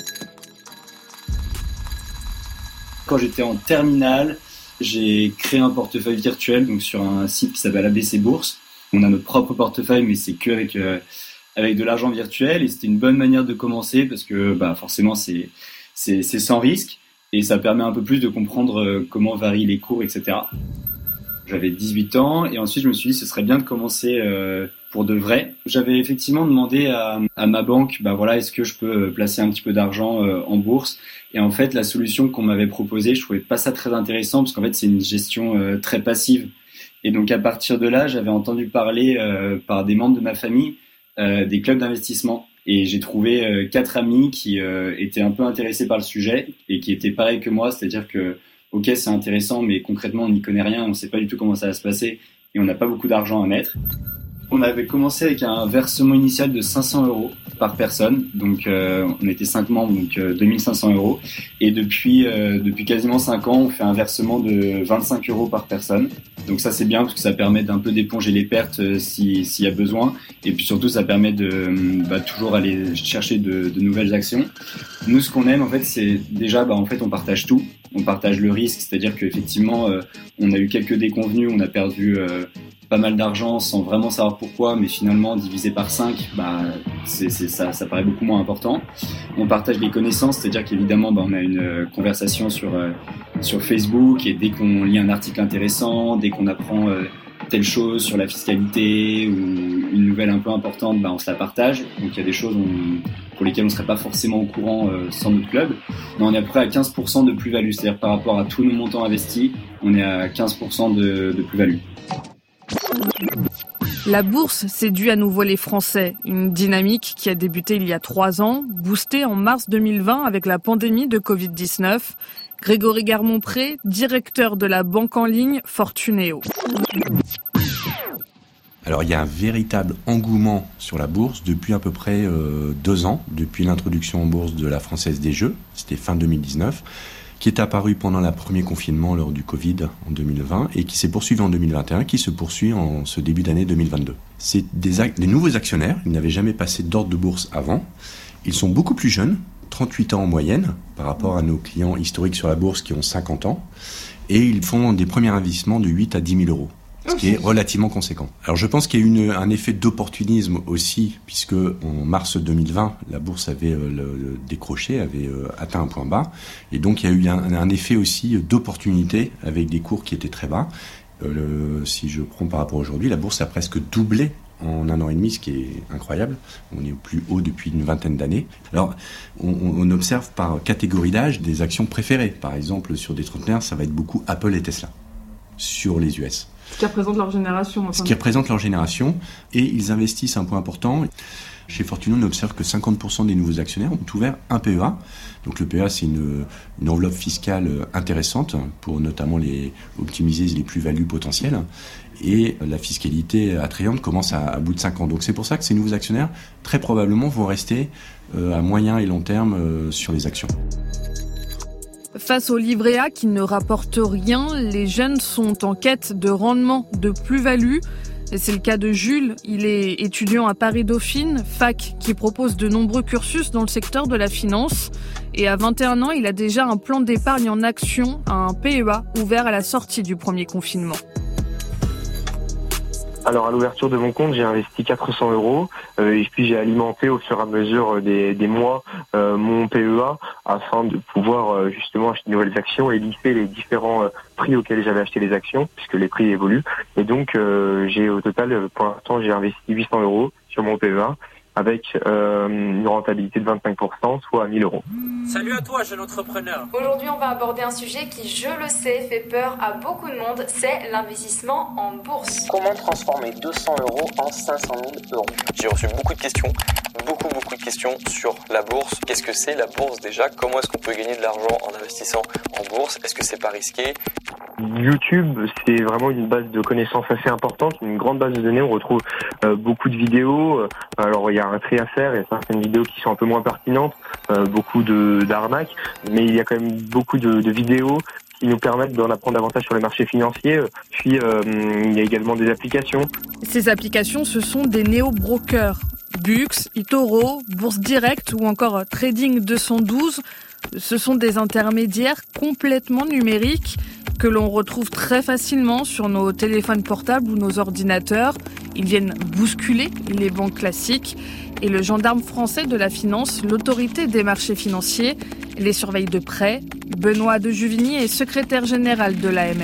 Quand j'étais en terminale, j'ai créé un portefeuille virtuel donc sur un site qui s'appelle A B C Bourse. On a notre propre portefeuille, mais c'est que avec euh, avec de l'argent virtuel. Et c'était une bonne manière de commencer parce que bah forcément c'est c'est c'est sans risque et ça permet un peu plus de comprendre euh, comment varient les cours, et cetera. J'avais dix-huit ans et ensuite je me suis dit ce serait bien de commencer euh, pour de vrai. J'avais effectivement demandé à, à ma banque, bah voilà, est-ce que je peux placer un petit peu d'argent euh, en bourse ? Et en fait, la solution qu'on m'avait proposée, je trouvais pas ça très intéressant parce qu'en fait, c'est une gestion euh, très passive. Et donc, à partir de là, j'avais entendu parler euh, par des membres de ma famille euh, des clubs d'investissement. Et j'ai trouvé euh, quatre amis qui euh, étaient un peu intéressés par le sujet et qui étaient pareils que moi, c'est-à-dire que ok, c'est intéressant, mais concrètement, on n'y connaît rien, on sait pas du tout comment ça va se passer et on n'a pas beaucoup d'argent à mettre. On avait commencé avec un versement initial de cinq cents euros par personne, donc euh, on était cinq membres, donc euh, deux mille cinq cents euros. Et depuis euh, depuis quasiment cinq ans, on fait un versement de vingt-cinq euros par personne. Donc ça c'est bien parce que ça permet d'un peu d'éponger les pertes euh, si s'il y a besoin. Et puis surtout ça permet de bah, toujours aller chercher de, de nouvelles actions. Nous ce qu'on aime en fait c'est déjà bah en fait on partage tout. On partage le risque, c'est-à-dire qu'effectivement euh, on a eu quelques déconvenues, on a perdu euh, pas mal d'argent sans vraiment savoir pourquoi, mais finalement divisé par cinq, bah c'est, c'est ça, ça paraît beaucoup moins important. On partage les connaissances, c'est-à-dire qu'évidemment bah, on a une euh, conversation sur euh, sur Facebook et dès qu'on lit un article intéressant, dès qu'on apprend euh, telle chose sur la fiscalité ou une nouvelle un peu importante, bah on se la partage. Donc il y a des choses on, pour lesquelles on serait pas forcément au courant euh, sans notre club. Mais on est à peu près à quinze pour cent de plus-value, c'est-à-dire par rapport à tous nos montants investis, on est à quinze pour cent de, de plus-value. La bourse séduit à nouveau les Français, une dynamique qui a débuté il y a trois ans, boostée en mars deux mille vingt avec la pandémie de covid dix-neuf. Grégory Garmont-Pré, directeur de la banque en ligne Fortuneo. Alors il y a un véritable engouement sur la bourse depuis à peu près euh, deux ans, depuis l'introduction en bourse de la Française des Jeux, c'était fin deux mille dix-neuf, qui est apparu pendant le premier confinement lors du Covid en deux mille vingt et qui s'est poursuivi en deux mille vingt et un, qui se poursuit en ce début d'année deux mille vingt-deux. C'est des, ac- des nouveaux actionnaires, ils n'avaient jamais passé d'ordre de bourse avant, ils sont beaucoup plus jeunes, trente-huit ans en moyenne, par rapport à nos clients historiques sur la bourse qui ont cinquante ans, et ils font des premiers investissements de huit à dix mille euros. Ce qui est relativement conséquent. Alors je pense qu'il y a eu une, un effet d'opportunisme aussi, puisque en mars deux mille vingt, la bourse avait euh, le, le décroché, avait euh, atteint un point bas, et donc il y a eu un, un effet aussi d'opportunité avec des cours qui étaient très bas. Euh, le, si je prends par rapport à aujourd'hui, la bourse a presque doublé en un an et demi, ce qui est incroyable. On est au plus haut depuis une vingtaine d'années. Alors, on, on observe par catégorie d'âge des actions préférées. Par exemple, sur des trentenaires, ça va être beaucoup Apple et Tesla, sur les U S. Ce qui représente leur génération. Enfin. Ce qui représente leur génération. Et ils investissent un point important. Chez Fortuneo, on observe que cinquante pour cent des nouveaux actionnaires ont ouvert un P E A. Donc le P E A, c'est une, une enveloppe fiscale intéressante pour notamment les, optimiser les plus-values potentielles. Et la fiscalité attrayante commence à, à bout de cinq ans. Donc c'est pour ça que ces nouveaux actionnaires, très probablement, vont rester euh, à moyen et long terme euh, sur les actions. Face au livret A qui ne rapporte rien, les jeunes sont en quête de rendement, de plus-value. Et c'est le cas de Jules. Il est étudiant à Paris-Dauphine, fac qui propose de nombreux cursus dans le secteur de la finance. Et à vingt et un ans, il a déjà un plan d'épargne en action, un P E A, ouvert à la sortie du premier confinement. Alors à l'ouverture de mon compte, j'ai investi quatre cents euros euh, et puis j'ai alimenté au fur et à mesure des, des mois euh, mon P E A afin de pouvoir euh, justement acheter de nouvelles actions et lisser les différents euh, prix auxquels j'avais acheté les actions puisque les prix évoluent. Et donc euh, j'ai au total, pour l'instant, j'ai investi huit cents euros sur mon P E A avec euh, une rentabilité de vingt-cinq pour cent, soit à mille euros. Salut à toi, jeune entrepreneur. Aujourd'hui, on va aborder un sujet qui, je le sais, fait peur à beaucoup de monde, c'est l'investissement en bourse. Comment transformer deux cents euros en cinq cent mille euros? J'ai reçu beaucoup de questions beaucoup beaucoup de questions sur la bourse. Qu'est-ce que c'est la bourse déjà? Comment est-ce qu'on peut gagner de l'argent en investissant en bourse? Est-ce que c'est pas risqué? YouTube, c'est vraiment une base de connaissances assez importante, une grande base de données. On retrouve euh, beaucoup de vidéos. Alors il y a un tri à faire, il y a certaines vidéos qui sont un peu moins pertinentes, euh, beaucoup de d'arnaques, mais il y a quand même beaucoup de, de vidéos qui nous permettent d'en apprendre davantage sur les marchés financiers. Puis euh, il y a également des applications. Ces applications, ce sont des néo-brokers. Bux, eToro, Bourse Direct ou encore Trading deux cent douze. Ce sont des intermédiaires complètement numériques que l'on retrouve très facilement sur nos téléphones portables ou nos ordinateurs. Ils viennent bousculer les banques classiques et le gendarme français de la finance, l'autorité des marchés financiers, les surveille de près. Benoît de Juvigny est secrétaire général de l'A M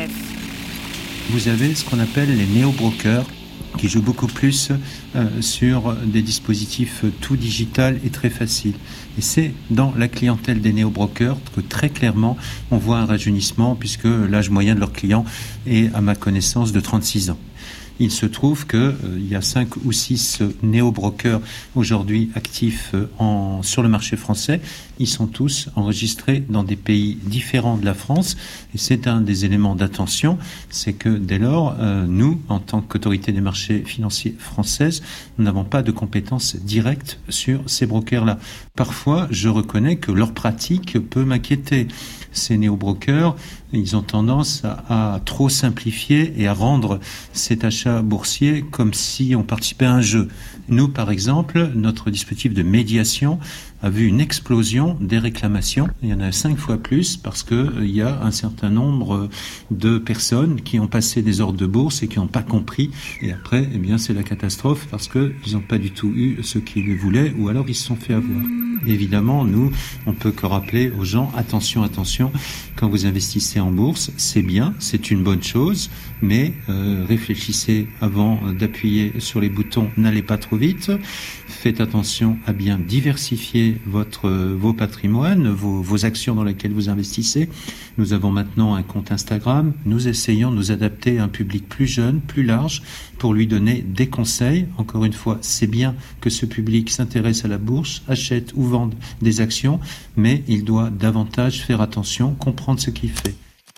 F. Vous avez ce qu'on appelle les néo-brokers qui jouent beaucoup plus euh, sur des dispositifs tout digital et très faciles. Et c'est dans la clientèle des néo-brokers que très clairement on voit un rajeunissement puisque l'âge moyen de leurs clients est à ma connaissance de trente-six ans. Il se trouve qu'il euh, y a cinq ou six néo-brokers aujourd'hui actifs euh, en, sur le marché français. Ils sont tous enregistrés dans des pays différents de la France. Et c'est un des éléments d'attention, c'est que dès lors, euh, nous, en tant qu'autorité des marchés financiers française, nous n'avons pas de compétences directes sur ces brokers-là. Parfois, je reconnais que leur pratique peut m'inquiéter. Ces néo-brokers, ils ont tendance à, à trop simplifier et à rendre cet achat boursier comme si on participait à un jeu. Nous, par exemple, notre dispositif de médiation a vu une explosion des réclamations. Il y en a cinq fois plus parce que euh, il y a un certain nombre de personnes qui ont passé des ordres de bourse et qui n'ont pas compris. Et après, eh bien, c'est la catastrophe parce que ils n'ont pas du tout eu ce qu'ils voulaient ou alors ils se sont fait avoir. Évidemment, nous, on peut que rappeler aux gens, attention, attention, quand vous investissez en bourse, c'est bien, c'est une bonne chose, mais euh, réfléchissez avant d'appuyer sur les boutons, n'allez pas trop vite, faites attention à bien diversifier votre vos patrimoines, vos, vos actions dans lesquelles vous investissez. Nous avons maintenant un compte Instagram, nous essayons de nous adapter à un public plus jeune, plus large, pour lui donner des conseils. Encore une fois, c'est bien que ce public s'intéresse à la bourse, achète ou vende des actions, mais il doit davantage faire attention, comprendre ce qu'il fait.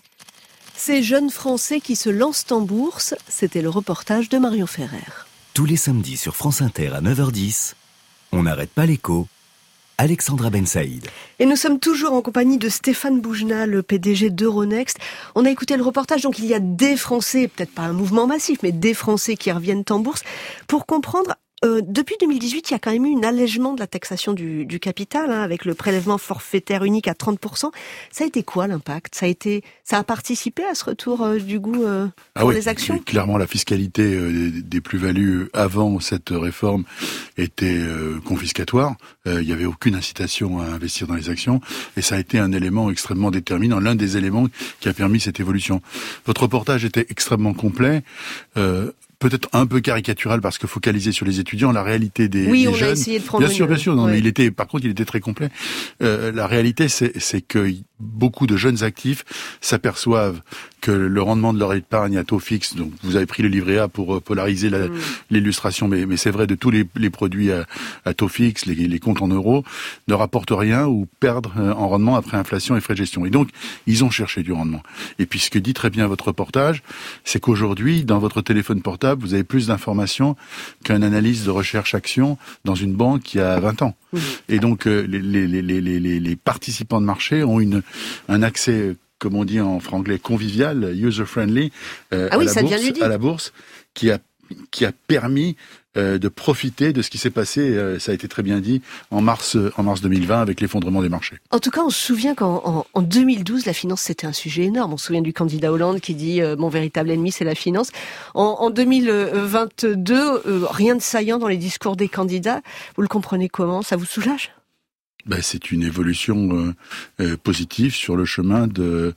Ces jeunes Français qui se lancent en bourse, c'était le reportage de Marion Ferrer. Tous les samedis sur France Inter à neuf heures dix, on n'arrête pas l'écho. Alexandra Ben Saïd. Et nous sommes toujours en compagnie de Stéphane Boujna, le P D G d'Euronext. On a écouté le reportage, donc il y a des Français, peut-être pas un mouvement massif, mais des Français qui reviennent en bourse. Pour comprendre, euh, depuis deux mille dix-huit, il y a quand même eu un allègement de la taxation du, du capital, hein, avec le prélèvement forfaitaire unique à trente pour cent. Ça a été quoi l'impact ? Ça a été, ça a participé à ce retour euh, du goût euh, pour ah oui, les actions ? Clairement, la fiscalité euh, des, des plus-values avant cette réforme était euh, confiscatoire. Euh, il n'y avait aucune incitation à investir dans les actions, et ça a été un élément extrêmement déterminant, l'un des éléments qui a permis cette évolution. Votre reportage était extrêmement complet. Euh, Peut-être un peu caricatural parce que focalisé sur les étudiants, la réalité des, oui, des on jeunes. A essayé de prendre bien sûr, une... bien sûr. Non, ouais. mais il était, par contre, il était très complet. Euh, la réalité, c'est, c'est que beaucoup de jeunes actifs s'aperçoivent que le rendement de leur épargne à taux fixe, donc vous avez pris le livret A pour polariser la, mmh. l'illustration, mais, mais c'est vrai de tous les, les produits à, à taux fixe, les, les comptes en euros, ne rapportent rien ou perdent en rendement après inflation et frais de gestion. Et donc, ils ont cherché du rendement. Et puis, ce que dit très bien votre reportage, c'est qu'aujourd'hui, dans votre téléphone portable, vous avez plus d'informations qu'un analyste de recherche action dans une banque il y a vingt ans. Mmh. Et donc, euh, les, les, les, les, les, les participants de marché ont une, un accès, comme on dit en franglais, convivial, user-friendly, euh, ah oui, à, la ça bourse, vient du à la bourse, qui a, qui a permis euh, de profiter de ce qui s'est passé, euh, ça a été très bien dit, en mars, en mars deux mille vingt avec l'effondrement des marchés. En tout cas, on se souvient qu'en en, en deux mille douze, la finance, c'était un sujet énorme. On se souvient du candidat Hollande qui dit euh, « mon véritable ennemi, c'est la finance ». En, en deux mille vingt-deux, euh, rien de saillant dans les discours des candidats. Vous le comprenez comment ? Ça vous soulage ? Ben, c'est une évolution euh, euh, positive sur le chemin de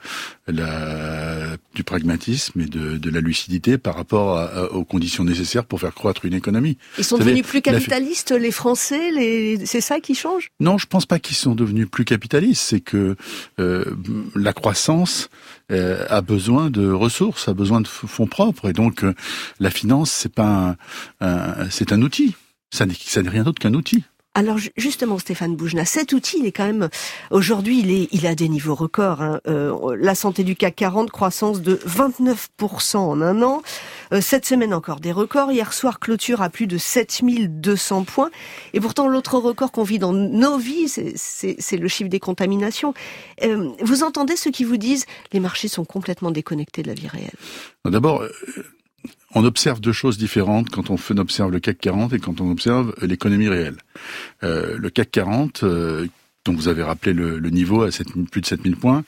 la, du pragmatisme et de, de la lucidité par rapport à, à, aux conditions nécessaires pour faire croître une économie. Ils sont devenus plus capitalistes, les Français, les... c'est ça qui change ? Non, je pense pas qu'ils sont devenus plus capitalistes. C'est que euh, la croissance euh, a besoin de ressources, a besoin de fonds propres, et donc euh, la finance, c'est pas un, un, c'est un outil. Ça n'est, ça n'est rien d'autre qu'un outil. Alors justement, Stéphane Boujna, cet outil, il est quand même aujourd'hui, il est, il a des niveaux records. Hein. Euh, la santé du C A C quarante, croissance de vingt-neuf pour cent en un an. Euh, cette semaine encore des records. Hier soir, clôture à plus de sept mille deux cents points. Et pourtant, l'autre record qu'on vit dans nos vies, c'est, c'est, c'est le chiffre des contaminations. Euh, vous entendez ceux qui vous disent les marchés sont complètement déconnectés de la vie réelle? D'abord, on observe deux choses différentes quand on fait, observe le C A C quarante et quand on observe l'économie réelle. Euh, le C A C quarante, euh, dont vous avez rappelé le, le niveau à sept, plus de sept mille points,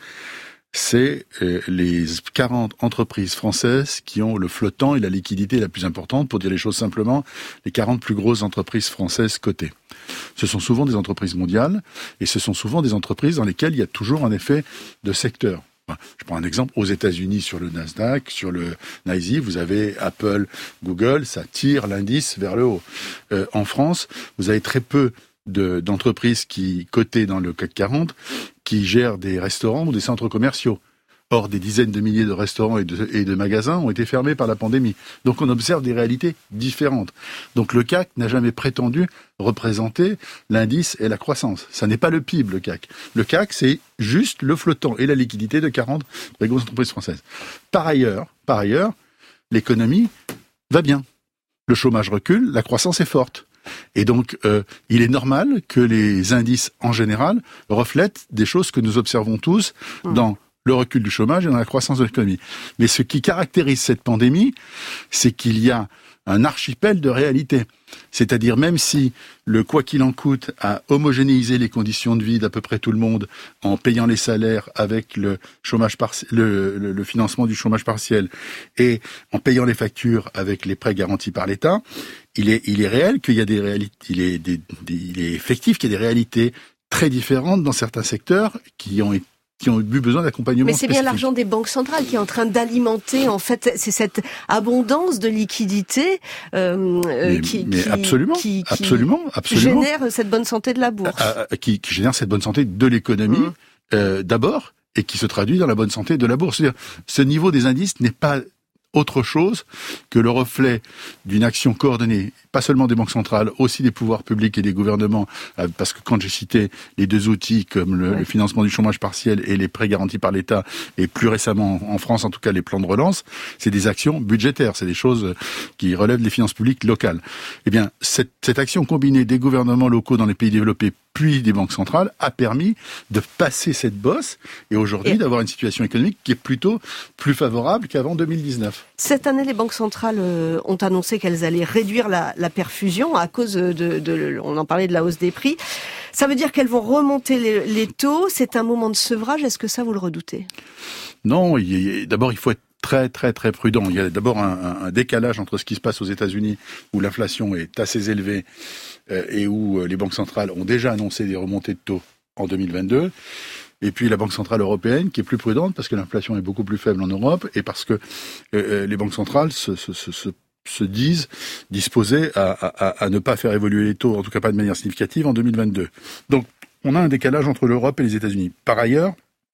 c'est euh, les quarante entreprises françaises qui ont le flottant et la liquidité la plus importante, pour dire les choses simplement, les quarante plus grosses entreprises françaises cotées. Ce sont souvent des entreprises mondiales et ce sont souvent des entreprises dans lesquelles il y a toujours un effet de secteur. Je prends un exemple, aux États-Unis sur le Nasdaq, sur le N Y S E, vous avez Apple, Google, ça tire l'indice vers le haut. Euh, en France, vous avez très peu de, d'entreprises qui cotées dans le C A C quarante qui gèrent des restaurants ou des centres commerciaux. Or, des dizaines de milliers de restaurants et de, et de magasins ont été fermés par la pandémie. Donc, on observe des réalités différentes. Donc, le C A C n'a jamais prétendu représenter l'indice et la croissance. Ça n'est pas le P I B, le C A C. Le C A C, c'est juste le flottant et la liquidité de quarante très grosses entreprises françaises. Par ailleurs, par ailleurs, l'économie va bien. Le chômage recule, la croissance est forte. Et donc, euh, il est normal que les indices, en général, reflètent des choses que nous observons tous mmh. dans le recul du chômage et dans la croissance de l'économie. Mais ce qui caractérise cette pandémie, c'est qu'il y a un archipel de réalités. C'est-à-dire, même si le quoi qu'il en coûte a homogénéisé les conditions de vie d'à peu près tout le monde en payant les salaires avec le chômage parti- le, le, le financement du chômage partiel et en payant les factures avec les prêts garantis par l'État, il est, il est réel qu'il y a des réalités, il est, des, des, il est effectif qu'il y a des réalités très différentes dans certains secteurs qui ont été qui ont eu besoin d'accompagnement. Mais c'est spécifique. bien l'argent des banques centrales qui est en train d'alimenter, en fait, c'est cette abondance de liquidité euh, mais, qui, mais qui, absolument, qui, qui absolument, absolument. génère cette bonne santé de la bourse. À, à, qui, qui génère cette bonne santé de l'économie, mmh. euh, d'abord, et qui se traduit dans la bonne santé de la bourse. C'est-à-dire, ce niveau des indices n'est pas autre chose que le reflet d'une action coordonnée, pas seulement des banques centrales, aussi des pouvoirs publics et des gouvernements, parce que quand j'ai cité les deux outils comme le, ouais. le financement du chômage partiel et les prêts garantis par l'État, et plus récemment en France en tout cas les plans de relance, c'est des actions budgétaires, c'est des choses qui relèvent des finances publiques locales. Eh bien, cette, cette action combinée des gouvernements locaux dans les pays développés puis des banques centrales a permis de passer cette bosse et aujourd'hui et d'avoir une situation économique qui est plutôt plus favorable qu'avant deux mille dix-neuf. Cette année, les banques centrales euh, ont annoncé qu'elles allaient réduire la, la perfusion à cause de, de, de, on en parlait de la hausse des prix. Ça veut dire qu'elles vont remonter les, les taux. C'est un moment de sevrage. Est-ce que ça, vous le redoutez? Non, il, d'abord, il faut être très, très, très prudent. Il y a d'abord un, un décalage entre ce qui se passe aux États-Unis, où l'inflation est assez élevée euh, et où euh, les banques centrales ont déjà annoncé des remontées de taux en deux mille vingt-deux. Et puis la Banque centrale européenne, qui est plus prudente, parce que l'inflation est beaucoup plus faible en Europe, et parce que euh, les banques centrales se, se, se, se, se disent disposées à, à, à ne pas faire évoluer les taux, en tout cas pas de manière significative, en deux mille vingt-deux. Donc, on a un décalage entre l'Europe et les États-Unis. Par ailleurs,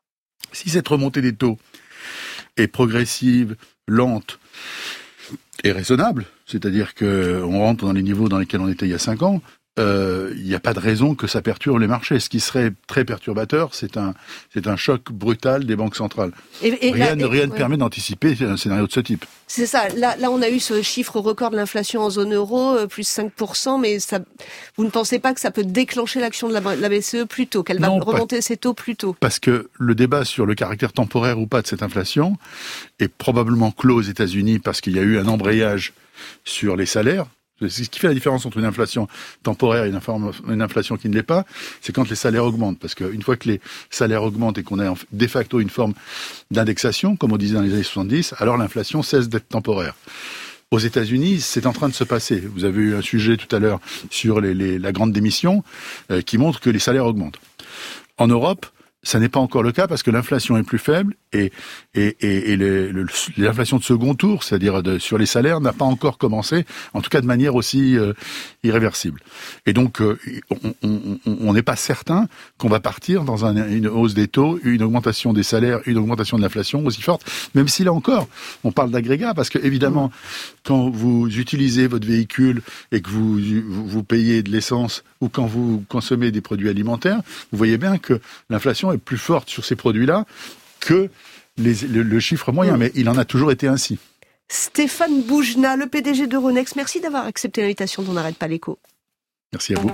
si cette remontée des taux est progressive, lente et raisonnable, c'est-à-dire qu'on rentre dans les niveaux dans lesquels on était il y a cinq ans, il euh, n'y a pas de raison que ça perturbe les marchés. Ce qui serait très perturbateur, c'est un, c'est un choc brutal des banques centrales. Et, et rien ne ouais. permet d'anticiper un scénario de ce type. C'est ça. Là, là, on a eu ce chiffre record de l'inflation en zone euro, plus cinq pour cent, mais ça, vous ne pensez pas que ça peut déclencher l'action de la, la B C E plus tôt, qu'elle va non, remonter pas, ses taux plus tôt? Parce que le débat sur le caractère temporaire ou pas de cette inflation est probablement clos aux États-Unis parce qu'il y a eu un embrayage sur les salaires. C'est ce qui fait la différence entre une inflation temporaire et une inflation qui ne l'est pas, c'est quand les salaires augmentent. Parce qu'une fois que les salaires augmentent et qu'on a de facto une forme d'indexation, comme on disait dans les années soixante-dix, alors l'inflation cesse d'être temporaire. Aux États-Unis, c'est en train de se passer. Vous avez eu un sujet tout à l'heure sur les, les, la grande démission euh, qui montre que les salaires augmentent. En Europe, ça n'est pas encore le cas parce que l'inflation est plus faible et, et, et, et les, le, l'inflation de second tour, c'est-à-dire de, sur les salaires, n'a pas encore commencé, en tout cas de manière aussi euh, irréversible. Et donc, euh, on n'est pas certain qu'on va partir dans un, une hausse des taux, une augmentation des salaires, une augmentation de l'inflation aussi forte, même si là encore, on parle d'agrégat, parce que évidemment, quand vous utilisez votre véhicule et que vous, vous, vous payez de l'essence ou quand vous consommez des produits alimentaires, vous voyez bien que l'inflation est plus forte sur ces produits-là que les, le, le chiffre moyen, mais il en a toujours été ainsi. Stéphane Boujna, le P D G d'Euronext, merci d'avoir accepté l'invitation d'On n'arrête pas l'écho. Merci à vous.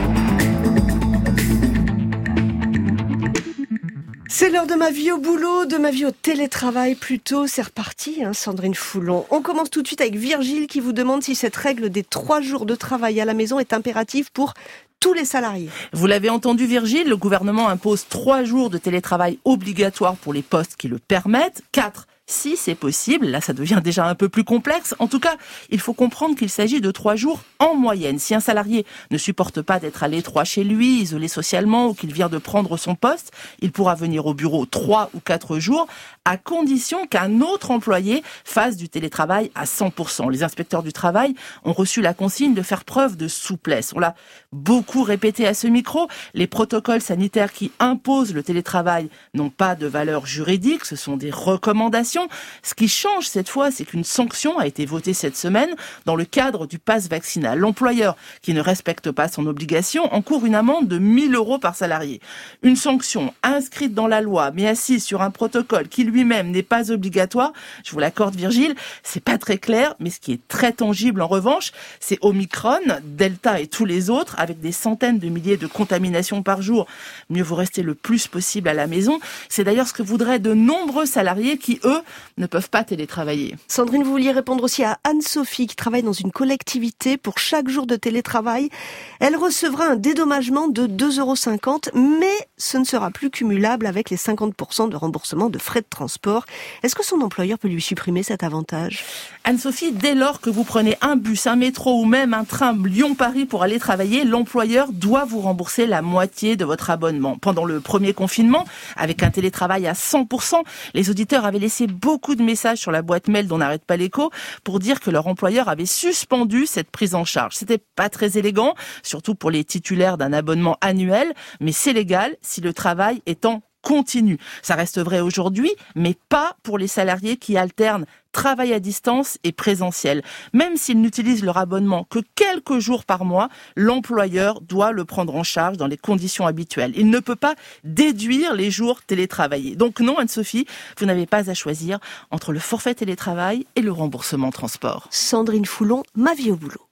C'est l'heure de ma vie au boulot, de ma vie au télétravail plutôt. C'est reparti, hein, Sandrine Foulon. On commence tout de suite avec Virgile qui vous demande si cette règle des trois jours de travail à la maison est impérative pour tous les salariés. Vous l'avez entendu Virgile, le gouvernement impose trois jours de télétravail obligatoire pour les postes qui le permettent, quatre si c'est possible. Là, ça devient déjà un peu plus complexe. En tout cas, il faut comprendre qu'il s'agit de trois jours en moyenne. Si un salarié ne supporte pas d'être à l'étroit chez lui, isolé socialement, ou qu'il vient de prendre son poste, il pourra venir au bureau trois ou quatre jours, à condition qu'un autre employé fasse du télétravail à cent pour cent. Les inspecteurs du travail ont reçu la consigne de faire preuve de souplesse. On l'a beaucoup répété à ce micro, les protocoles sanitaires qui imposent le télétravail n'ont pas de valeur juridique, ce sont des recommandations. Ce qui change cette fois, c'est qu'une sanction a été votée cette semaine dans le cadre du pass vaccinal. L'employeur qui ne respecte pas son obligation encourt une amende de mille euros par salarié. Une sanction inscrite dans la loi, mais assise sur un protocole qui lui-même n'est pas obligatoire, je vous l'accorde Virgile, c'est pas très clair, mais ce qui est très tangible en revanche, c'est Omicron, Delta et tous les autres, avec des centaines de milliers de contaminations par jour. Mieux vaut rester le plus possible à la maison. C'est d'ailleurs ce que voudraient de nombreux salariés qui, eux, ne peuvent pas télétravailler. Sandrine, vous vouliez répondre aussi à Anne-Sophie qui travaille dans une collectivité. Pour chaque jour de télétravail, elle recevra un dédommagement de deux euros cinquante, mais ce ne sera plus cumulable avec les cinquante pour cent de remboursement de frais de transport. Est-ce que son employeur peut lui supprimer cet avantage ? Anne-Sophie, dès lors que vous prenez un bus, un métro ou même un train Lyon-Paris pour aller travailler, l'employeur doit vous rembourser la moitié de votre abonnement. Pendant le premier confinement, avec un télétravail à cent pour cent, les auditeurs avaient laissé beaucoup de messages sur la boîte mail d'On n'arrête pas l'écho pour dire que leur employeur avait suspendu cette prise en charge. C'était pas très élégant, surtout pour les titulaires d'un abonnement annuel, mais c'est légal si le travail est en continu. Ça reste vrai aujourd'hui, mais pas pour les salariés qui alternent travail à distance et présentiel. Même s'ils n'utilisent leur abonnement que quelques jours par mois, l'employeur doit le prendre en charge dans les conditions habituelles. Il ne peut pas déduire les jours télétravaillés. Donc non, Anne-Sophie, vous n'avez pas à choisir entre le forfait télétravail et le remboursement transport. Sandrine Foulon, ma vie au boulot.